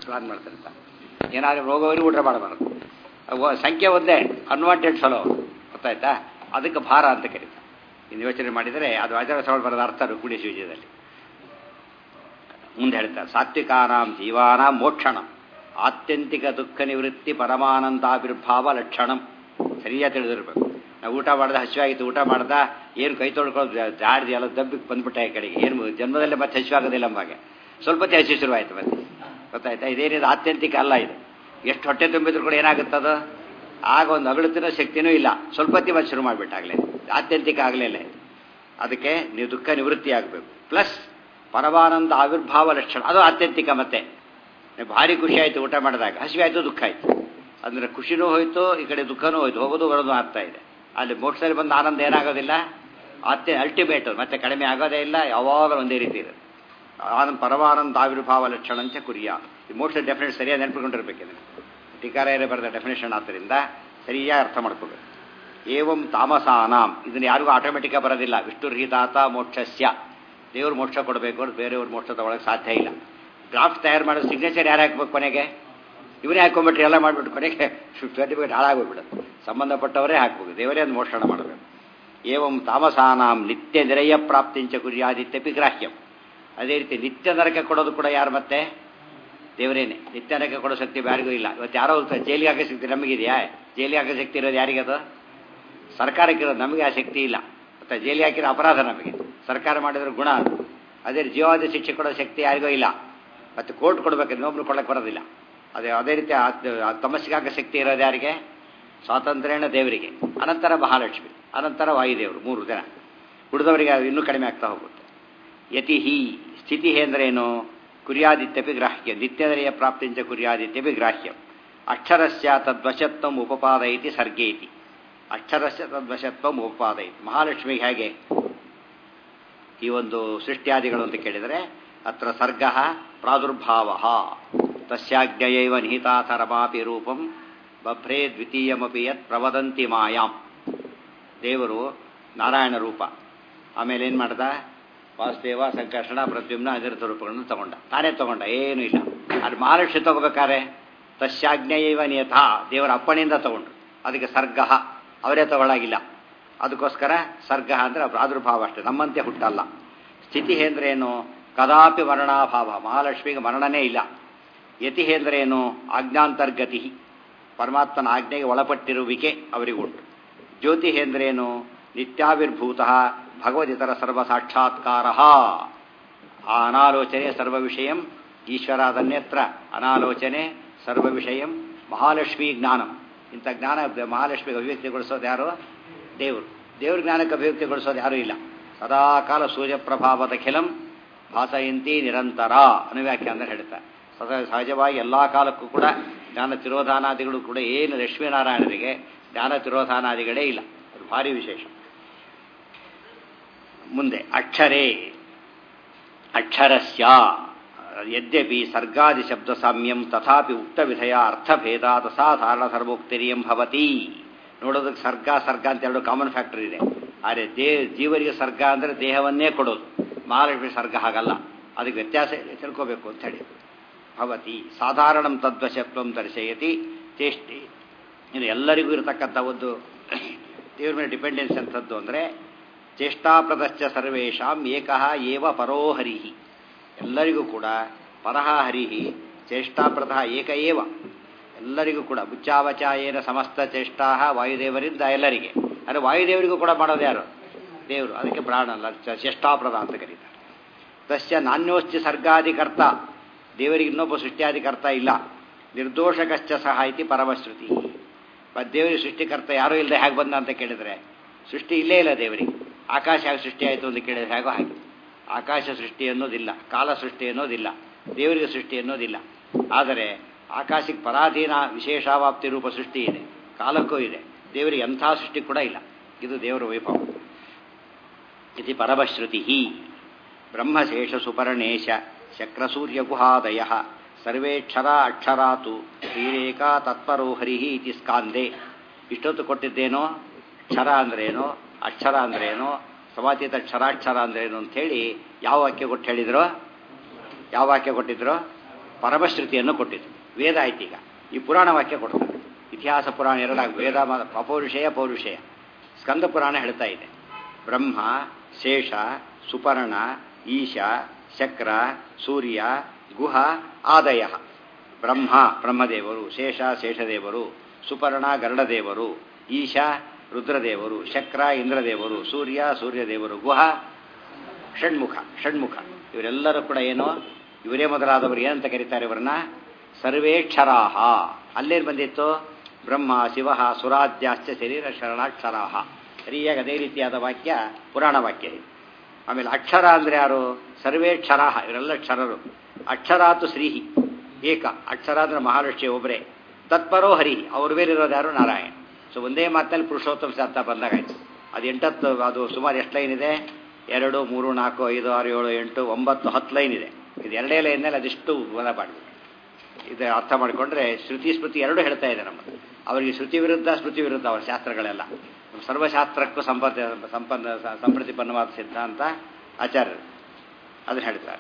Plan ಮಾಡ್ತಿರ್ತಾರೆ. ಏನಾದರೂ ರೋಗವರಿಗೆ ಊಟ ಮಾಡಬಾರ್ದು. ಸಂಖ್ಯೆ ಒಂದೇ, ಅನ್ವಾಂಟೆಡ್ ಫಲೋ, ಗೊತ್ತಾಯ್ತಾ? ಅದಕ್ಕೆ ಭಾರ ಅಂತ ಕರೀತಾರೆ. ಇನ್ನು ಯೋಚನೆ ಮಾಡಿದರೆ ಅದು ಆಚಾರ ಸವಳ ಬರೋದ ಅರ್ಥ ರುಕ್ಮಿಣಿ ವಿಜಯದಲ್ಲಿ ಮುಂದೆ ಹೇಳ್ತಾರೆ. ಸಾತ್ವಿಕಾನಾಂ ಜೀವಾನಾಂ ಮೋಕ್ಷಣಂ ಆತ್ಯಂತಿಕ ದುಃಖ ನಿವೃತ್ತಿ ಪರಮಾನಂದಾವಿರ್ಭಾವ ಲಕ್ಷಣಂ. ಸರಿಯಾಗಿ ತಿಳಿದಿರ್ಬೇಕು. ನಾವು ಊಟ ಮಾಡ್ದೆ, ಹಸಿವಾಗಿತ್ತು, ಊಟ ಮಾಡ್ದ, ಏನು ಕೈ ತೊಳ್ಕೊಳ್ಳೋದು ಜಾಡ್ದು ಎಲ್ಲ ದಬ್ಬಿಗೆ ಬಂದ್ಬಿಟ್ಟೆ ಈ ಕಡೆಗೆ, ಏನು ಜನ್ಮದಲ್ಲೇ ಮತ್ತೆ ಹಸಿವಾಗೋದಿಲ್ಲ ನಮಗೆ. ಸ್ವಲ್ಪ ಹಸಿ ಶುರುವಾಯಿತು ಮತ್ತೆ, ಗೊತ್ತಾಯ್ತಾ? ಇದೇನಿದು ಆತ್ಯಂತಿಕ ಅಲ್ಲ ಇದು. ಎಷ್ಟು ಹೊಟ್ಟೆ ತುಂಬಿದ್ರು ಕೂಡ ಏನಾಗುತ್ತದು, ಆಗ ಒಂದು ಅಗಳುತ್ತಿನ ಶಕ್ತಿನೂ ಇಲ್ಲ. ಸ್ವಲ್ಪ ಹೊತ್ತಿ ಮತ್ತೆ ಶುರು ಮಾಡಿಬಿಟ್ಟಾಗಲೇ, ಆತ್ಯಂತಿಕ ಆಗಲಿಲ್ಲ. ಅದಕ್ಕೆ ನೀವು ದುಃಖ ನಿವೃತ್ತಿ ಆಗಬೇಕು. ಪ್ಲಸ್ ಪರಮಾನಂದ ಆವಿರ್ಭಾವ ಲಕ್ಷಣ, ಅದು ಆತ್ಯಂತಿಕ. ಮತ್ತೆ ಭಾರಿ ಖುಷಿ ಆಯಿತು ಊಟ ಮಾಡಿದಾಗ, ಹಸಿವೆ ಆಯಿತು, ದುಃಖ ಆಯಿತು. ಅಂದರೆ ಖುಷಿನೂ ಹೋಯಿತು, ಈ ಕಡೆ ದುಃಖನೂ ಹೋಯ್ತು, ಹೋಗೋದು ಬರೋದು ಆಗ್ತಾ ಇದೆ. ಅಲ್ಲಿ ಮೋಕ್ಷದಲ್ಲಿ ಬಂದ ಆನಂದ ಏನಾಗೋದಿಲ್ಲ, ಅಲ್ಟಿಮೇಟ್, ಮತ್ತೆ ಕಡಿಮೆ ಆಗೋದೇ ಇಲ್ಲ, ಯಾವಾಗಲೂ ಒಂದೇ ರೀತಿ ಇರುತ್ತೆ. ಆನಂದ ಪರಮಾನಂದ ಆವಿರ್ಭಾವ ಲಕ್ಷಣ ಅಂತ ಕುರಿಯ. ಈ ಮೋಕ್ಷ ಡೆಫಿನೇಟ್ ಸರಿಯಾಗಿ ನೆನಪಿಕೊಂಡಿರ್ಬೇಕಿದೆ. ಟೀಕಾರಾಯರೇ ಬರೆದ ಡೆಫಿನೇಷನ್ ಆದ್ದರಿಂದ ಸರಿಯಾಗಿ ಅರ್ಥ ಮಾಡ್ಕೋಬೇಕು. ಏವಂ ತಾಮಸಾನಾಂ, ಇದನ್ನು ಯಾರಿಗೂ ಆಟೋಮೆಟಿಕಾಗಿ ಬರೋದಿಲ್ಲ. ವಿಷ್ಣುರ್ಹಿತಾತ ಮೋಕ್ಷಸ್ಯ, ದೇವರು ಮೋಕ್ಷ ಕೊಡಬೇಕು ಅಂತ ಬೇರೆಯವ್ರು ಮೋಕ್ಷ ತಗೊಳ್ಳೋಕೆ ಸಾಧ್ಯ ಇಲ್ಲ. ಡ್ರಾಫ್ಟ್ ತಯಾರು ಮಾಡೋದು ಸಿಗ್ನೇಚರ್ ಯಾರು ಹಾಕ್ಬೇಕು ಕೊನೆಗೆ? ಇವರೇ ಹಾಕೊಂಡ್ಬಿಟ್ರೆ ಎಲ್ಲ ಮಾಡಿಬಿಟ್ಟು ಕೊನೆಗೆ ಸರ್ಟಿಫಿಕೇಟ್ ಹಾಳಾಗೋಗ್ಬಿಡುತ್ತೆ. ಸಂಬಂಧಪಟ್ಟವರೇ ಹಾಕ್ಬೇಕು, ದೇವರೇ ಒಂದು ಮೋಕ್ಷಣ ಮಾಡಬೇಕು. ಏವಂ ತಾಮಸಾನಾಂ ನಿತ್ಯ ನಿರಯ ಪ್ರಾಪ್ತಿಂಚ ಕುರ್ಯಾದಿತ್ಯಪಿ ಗ್ರಾಹ್ಯಂ. ಅದೇ ರೀತಿ ನಿತ್ಯ ನರಕ ಕೊಡೋದು ಕೂಡ ಯಾರು? ಮತ್ತೆ ದೇವರೇನೆ. ನಿತ್ಯ ನರಕ ಕೊಡೋ ಶಕ್ತಿ ಯಾರಿಗೂ ಇಲ್ಲ. ಇವತ್ತು ಯಾರೋ ಜೈಲಿಗೆ ಹಾಕೋ ಶಕ್ತಿ ನಮಗಿದೆಯಾ? ಜೈಲಿಗೆ ಹಾಕೋ ಶಕ್ತಿ ಇರೋದು ಯಾರಿಗದು? ಸರ್ಕಾರಕ್ಕೆ ಇರೋದು, ನಮಗೆ ಆ ಶಕ್ತಿ ಇಲ್ಲ. ಮತ್ತು ಜೈಲಿಗೆ ಹಾಕಿರೋ ಅಪರಾಧ ನಮಗೆ, ಸರ್ಕಾರ ಮಾಡಿದ್ರೆ ಗುಣ ಅದು. ಅದೇ ಜೀವಾವಧಿ ಶಿಕ್ಷೆ ಕೊಡೋ ಶಕ್ತಿ ಯಾರಿಗೂ ಇಲ್ಲ. ಮತ್ತು ಕೋರ್ಟ್ ಕೊಡಬೇಕು, ಇನ್ನೊಬ್ರು ಕೊಡೋಕ್ಕೆ ಬರೋದಿಲ್ಲ. ಅದೇ ರೀತಿ ತಮಸ್ಸಿಗೆ ಹಾಕೋ ಶಕ್ತಿ ಇರೋದು ಯಾರಿಗೆ? ಸ್ವಾತಂತ್ರ್ಯನ ದೇವರಿಗೆ, ಅನಂತರ ಮಹಾಲಕ್ಷ್ಮಿ, ಅನಂತರ ವಾಯುದೇವರು, 3 ಜನ. ಉಳಿದವರಿಗೆ ಇನ್ನೂ ಕಡಿಮೆ ಆಗ್ತಾ ಹೋಗುತ್ತೆ. ಯತಿ ಹಿ ಸ್ಥಿತಿ ಅಂದ್ರೇನು? ಕುರ್ಯಾದಿತ್ಯಪಿ ಗ್ರಾಹ್ಯ, ನಿತ್ಯದರೆಯ ಪ್ರಾಪ್ತಿಂಚ ಕುರ್ಯಾದಿತ್ಯಪಿ ಗ್ರಾಹ್ಯ. ಅಕ್ಷರಸ್ಯ ತದ್ವಶತ್ವಂ ಉಪಪಾದಯತಿ ಸರ್ಗೇತಿ. ಅಕ್ಷರಸ್ಯ ತದ್ವಶತ್ವಂ ಉಪಪಾದಯತಿ. ಮಹಾಲಕ್ಷ್ಮಿಗೆ ಹೇಗೆ ಈ ಒಂದು ಸೃಷ್ಟಿಯಾದಿಗಳು ಅಂತ ಕೇಳಿದರೆ, ಅತ್ರ ಸರ್ಗ ಪ್ರಾದುರ್ಭಾವ ತಸ್ಯಾಜ್ಞಯೈವ ನಿಹಿತಾಥ ರಮಾಪಿ ರೂಪಂ ಬಭ್ರೇ ದ್ವಿತೀಯಮಪಿ ಯತ್ ಪ್ರವದಂತಿ ಮಾಯಾಂ. ದೇವರು ನಾರಾಯಣ ರೂಪ, ಆಮೇಲೆ ಏನು ಮಾಡ್ದ? ವಾಸುದೇವ, ಸಂಕರ್ಷಣ, ಪ್ರದ್ಯುಮ್ನ, ಅನಿರುದ್ಧ ರೂಪಗಳನ್ನು ತಗೊಂಡ. ತಾನೇ ತಗೊಂಡ, ಏನೂ ಇಲ್ಲ. ಅದು ಮಹಾಲಕ್ಷ್ಮಿ ತಗೋಬೇಕಾದ್ರೆ ತಸ್ಯಾಜ್ಞಯೈವ ನಿಯತ, ದೇವರ ಅಪ್ಪಣೆಯಿಂದ ತಗೊಂಡ್ರು. ಅದಕ್ಕೆ ಸರ್ಗ, ಅವರೇ ತಗೊಳ್ಳಾಗಿಲ್ಲ. ಅದಕ್ಕೋಸ್ಕರ ಸರ್ಗ ಅಂದರೆ ಪ್ರಾದುರ್ಭಾವ ಅಷ್ಟೇ, ನಮ್ಮಂತೆ ಹುಟ್ಟಲ್ಲ. ಸ್ಥಿತಿ ಅಂದ್ರೇನು? ಕದಾಪಿ ಮರಣಾಭಾವ, ಮಹಾಲಕ್ಷ್ಮಿಗೆ ಮರಣನೇ ಇಲ್ಲ. ಯತಿ ಅಂದ್ರೇನು? ಆಜ್ಞಾಂತರ್ಗತಿ, ಪರಮಾತ್ಮನ ಆಜ್ಞೆಗೆ ಒಳಪಟ್ಟಿರುವಿಕೆ ಅವರಿಗುಂಟು. ಜ್ಯೋತಿ ಅಂದ್ರೇನು? ನಿತ್ಯಾವಿರ್ಭೂತ ಭಗವದಿತರ ಸರ್ವ ಸಾಕ್ಷಾತ್ಕಾರ. ಆ ಅನಾಲೋಚನೆ ಸರ್ವ ವಿಷಯಂ ಈಶ್ವರಾದನ್ಯತ್ರ ಅನಾಲೋಚನೆ ಸರ್ವ ವಿಷಯಂ ಮಹಾಲಕ್ಷ್ಮೀ ಜ್ಞಾನಂ. ಇಂಥ ಜ್ಞಾನ ಮಹಾಲಕ್ಷ್ಮಿಗೆ ಅಭಿವ್ಯಕ್ತಿಗೊಳಿಸೋದು ಯಾರು? ದೇವರು. ದೇವ್ರ ಜ್ಞಾನಕ್ಕೆ ಅಭಿವ್ಯಕ್ತಿಗೊಳಿಸೋದು ಯಾರೂ ಇಲ್ಲ. ಸದಾಕಾಲ ಸೂರ್ಯಪ್ರಭಾವದ ಖಿಲಂ ಭಾಸಯಂತಿ ನಿರಂತರ ಅನುವ್ಯಾಖ್ಯ ಅಂದರೆ ಹೇಳ್ತಾರೆ. ಸಹಜವಾಗಿ ಎಲ್ಲ ಕಾಲಕ್ಕೂ ಕೂಡ ಜ್ಞಾನ ತಿರೋಧಾನಾದಿಗಳು ಕೂಡ ಏನು ಲಕ್ಷ್ಮೀನಾರಾಯಣರಿಗೆ ಜ್ಞಾನ ತಿರೋಧಾನಾದಿಗಳೇ ಇಲ್ಲ. ಅದು ಭಾರಿ ವಿಶೇಷ. ಮುಂದೆ ಅಕ್ಷರೇ ಅಕ್ಷರಸ್ಯ ಯದ್ಯಪಿ ಸರ್ಗಾದಿ ಶಬ್ದ ಸಾಮ್ಯಂ ತಥಾಪಿ ಉಕ್ತ ವಿಧಯ ಅರ್ಥಭೇದಾತ್ ಸಾಧಾರಣ ಸರ್ವೋಕ್ತಿರಿಯಂ ಭವತಿ. ನೋಡೋದಕ್ಕೆ ಸರ್ಗ ಅಂತ ಎರಡು ಕಾಮನ್ ಫ್ಯಾಕ್ಟರ್ ಇದೆ. ಆದರೆ ಜೀವರಿಗೆ ಸರ್ಗ ಅಂದರೆ ದೇಹವನ್ನೇ ಕೊಡೋದು. ಮಹಾಲಕ್ಷ್ಮಿ ಸರ್ಗ ಹಾಗಲ್ಲ, ಅದಕ್ಕೆ ವ್ಯತ್ಯಾಸ ತಿಳ್ಕೋಬೇಕು ಅಂತ ಹೇಳಿ. ಭವತಿ ಸಾಧಾರಣಂ ತದ್ವಶತ್ವಂ ದರ್ಶಯತಿ ಚೇಷ್ಟಿ. ಇದು ಎಲ್ಲರಿಗೂ ಇರತಕ್ಕಂಥ ಒಂದು ದೇವ್ರ ಮೇಲೆ ಡಿಪೆಂಡೆನ್ಸ್ ಅಂಥದ್ದು ಅಂದರೆ ಚೇಷ್ಟಾಪ್ರದಶ್ಚ ಸರ್ವೇಷಾಂ ಏಕಃ ಏವ ಪರೋ ಹರಿಹಿ. ಎಲ್ಲರಿಗೂ ಕೂಡ ಪರಹ ಹರಿಹಿ ಚೇಷ್ಟಾಪ್ರದಃ ಏಕ ಏವ. ಎಲ್ಲರಿಗೂ ಕೂಡ ಬುಚ್ಚಾವಚಾಯೇನ ಸಮಸ್ತ ಚೇಷ್ಟಾ ವಾಯುದೇವರಿಂದ ಎಲ್ಲರಿಗೆ. ಅಂದರೆ ವಾಯುದೇವರಿಗೂ ಕೂಡ ಮಾಡೋದು ಯಾರು? ದೇವರು. ಅದಕ್ಕೆ ಪ್ರಾಣ ಅಲ್ಲ, ಚೇಷ್ಟಾಪ್ರದ ಅಂತ ಕರೀತಾರೆ. ತಸ್ಯ ನಾನ್ಯೋಶ್ಚ ಸರ್ಗಾದಿಕರ್ತ, ದೇವರಿಗೆ ಇನ್ನೊಬ್ಬ ಸೃಷ್ಟಿಯಾದಿಕರ್ತ ಇಲ್ಲ. ನಿರ್ದೋಷಕಶ್ಚ ಸಹ ಇತಿ ಪರಮಶ್ರುತಿ. ದೇವರಿಗೆ ಸೃಷ್ಟಿಕರ್ತ ಯಾರೂ ಇಲ್ಲದೆ ಹೇಗೆ ಬಂದ ಅಂತ ಕೇಳಿದರೆ ಸೃಷ್ಟಿ ಇಲ್ಲೇ ಇಲ್ಲ ದೇವರಿಗೆ. ಆಕಾಶ ಹೇಗೆ ಸೃಷ್ಟಿ ಆಯಿತು ಅಂತ ಕೇಳಿದರೆ ಹೇಗೋ ಹಾಗೆ. ಆಕಾಶ ಸೃಷ್ಟಿ ಅನ್ನೋದಿಲ್ಲ, ಕಾಲ ಸೃಷ್ಟಿ ಅನ್ನೋದಿಲ್ಲ, ದೇವರಿಗೆ ಸೃಷ್ಟಿ ಅನ್ನೋದಿಲ್ಲ. ಆದರೆ ಆಕಾಶಕ್ಕೆ ಪರಾಧೀನ ವಿಶೇಷಾವಾಪ್ತಿ ರೂಪ ಸೃಷ್ಟಿ ಇದೆ, ಕಾಲಕ್ಕೂ ಇದೆ. ದೇವರಿಗೆ ಎಂಥ ಸೃಷ್ಟಿ ಕೂಡ ಇಲ್ಲ. ಇದು ದೇವರ ವೈಭವ. ಇತಿ ಪರಮಶ್ರುತಿ. ಬ್ರಹ್ಮಶೇಷ ಸುಪರ್ಣೇಶ ಶಕ್ರಸೂರ್ಯ ಗುಹಾದಯ ಸರ್ವೇಕ್ಷರ ಅಕ್ಷರಾತು ಶ್ರೀರೇಖಾ ತತ್ಪರೋ ಹರಿಹಿ ಇತಿ ಸ್ಕಾಂದೆ. ಇಷ್ಟೊತ್ತು ಕೊಟ್ಟಿದ್ದೇನೋ ಕ್ಷರ ಅಂದ್ರೇನು, ಅಕ್ಷರ ಅಂದ್ರೇನು, ಸಮಾತೀತ ಕ್ಷರಾಕ್ಷರ ಅಂದ್ರೇನು ಅಂಥೇಳಿ ಯಾವ ವಾಕ್ಯ ಕೊಟ್ಟು ಹೇಳಿದ್ರು? ಯಾವ ವಾಕ್ಯ ಕೊಟ್ಟಿದ್ರು? ಪರಮಶ್ರುತಿಯನ್ನು ಕೊಟ್ಟಿತು. ವೇದ ಆಯ್ತು. ಈಗ ಈ ಪುರಾಣ ವಾಕ್ಯ ಕೊಡ್ತಾರೆ. ಇತಿಹಾಸ ಪುರಾಣ ಎರಡಾಗ ವೇದ ಅಪೌರುಷೇಯ ಪೌರುಷೇಯ. ಸ್ಕಂದ ಪುರಾಣ ಹೇಳ್ತಾ ಇದೆ ಬ್ರಹ್ಮ ಶೇಷ ಸುಪರ್ಣ ಈಶ ಶಕ್ರ ಸೂರ್ಯ ಗುಹ ಆದಯ. ಬ್ರಹ್ಮದೇವರು, ಶೇಷ ಶೇಷದೇವರು, ಸುಪರ್ಣ ಗರುಡದೇವರು, ಈಶ ರುದ್ರದೇವರು, ಶಕ್ರ ಇಂದ್ರದೇವರು, ಸೂರ್ಯ ಸೂರ್ಯದೇವರು, ಗುಹ ಷಣ್ಮುಖ. ಇವರೆಲ್ಲರೂ ಕೂಡ ಏನೋ ಇವರೇ ಮೊದಲಾದವರು ಏನಂತ ಕರೀತಾರೆ ಇವರನ್ನ? ಸರ್ವೇಕ್ಷರಾಹ. ಅಲ್ಲೇನು ಬಂದಿತ್ತು? ಬ್ರಹ್ಮ ಶಿವ ಸುರಾಧ್ಯಾಶ್ಚ ಶರೀರ ಶರಣಾಕ್ಷರಾಹ. ಸರಿಯಾಗಿ ಅದೇ ರೀತಿಯಾದ ವಾಕ್ಯ ಪುರಾಣ ವಾಕ್ಯ. ಆಮೇಲೆ ಅಕ್ಷರ ಅಂದರೆ ಯಾರು? ಸರ್ವೇಕ್ಷರಾಹ, ಇವರೆಲ್ಲ ಕ್ಷರರು. ಅಕ್ಷರಾತು ಶ್ರೀಹಿ ಏಕ. ಅಕ್ಷರ ಅಂದ್ರೆ ಮಹಾಲಕ್ಷ್ಮಿ ಒಬ್ಬರೇ. ತತ್ಪರೋ ಹರಿ, ಅವ್ರ ಬೇರಿರೋದು ಯಾರು? ನಾರಾಯಣ. ಸೊ ಒಂದೇ ಮಾತಿನಲ್ಲಿ ಪುರುಷೋತ್ತಮ ಶಾಸ್ತ್ರ ಬಂದಾಗಾಯ್ತು. ಅದು 8 ಅದು ಸುಮಾರು ಎಷ್ಟು ಲೈನ್ ಇದೆ? 2, 3, 4, 5, 6, 7, 8, 9, 10 ಲೈನ್ ಇದೆ. ಇದು ಎರಡೇ ಲೈನ್ನಲ್ಲಿ ಅದಿಷ್ಟು ಬಲ ಮಾಡಬೇಕು. ಇದು ಅರ್ಥ ಮಾಡಿಕೊಂಡ್ರೆ ಶ್ರುತಿ ಸ್ಮೃತಿ ಎರಡೂ ಹೇಳ್ತಾ ಇದೆ ನಮ್ಮದು. ಅವರಿಗೆ ಶ್ರುತಿ ವಿರುದ್ಧ ಸ್ಮೃತಿ ವಿರುದ್ಧ ಅವರ ಶಾಸ್ತ್ರಗಳೆಲ್ಲ. ಸರ್ವಶಾಸ್ತ್ರಕ್ಕೂ ಸಂಪ್ರತಿಪನ್ನವಾದ ಸಿದ್ಧಾಂತ ಆಚಾರ್ಯರು ಅದನ್ನು ಹೇಳ್ತಾರೆ.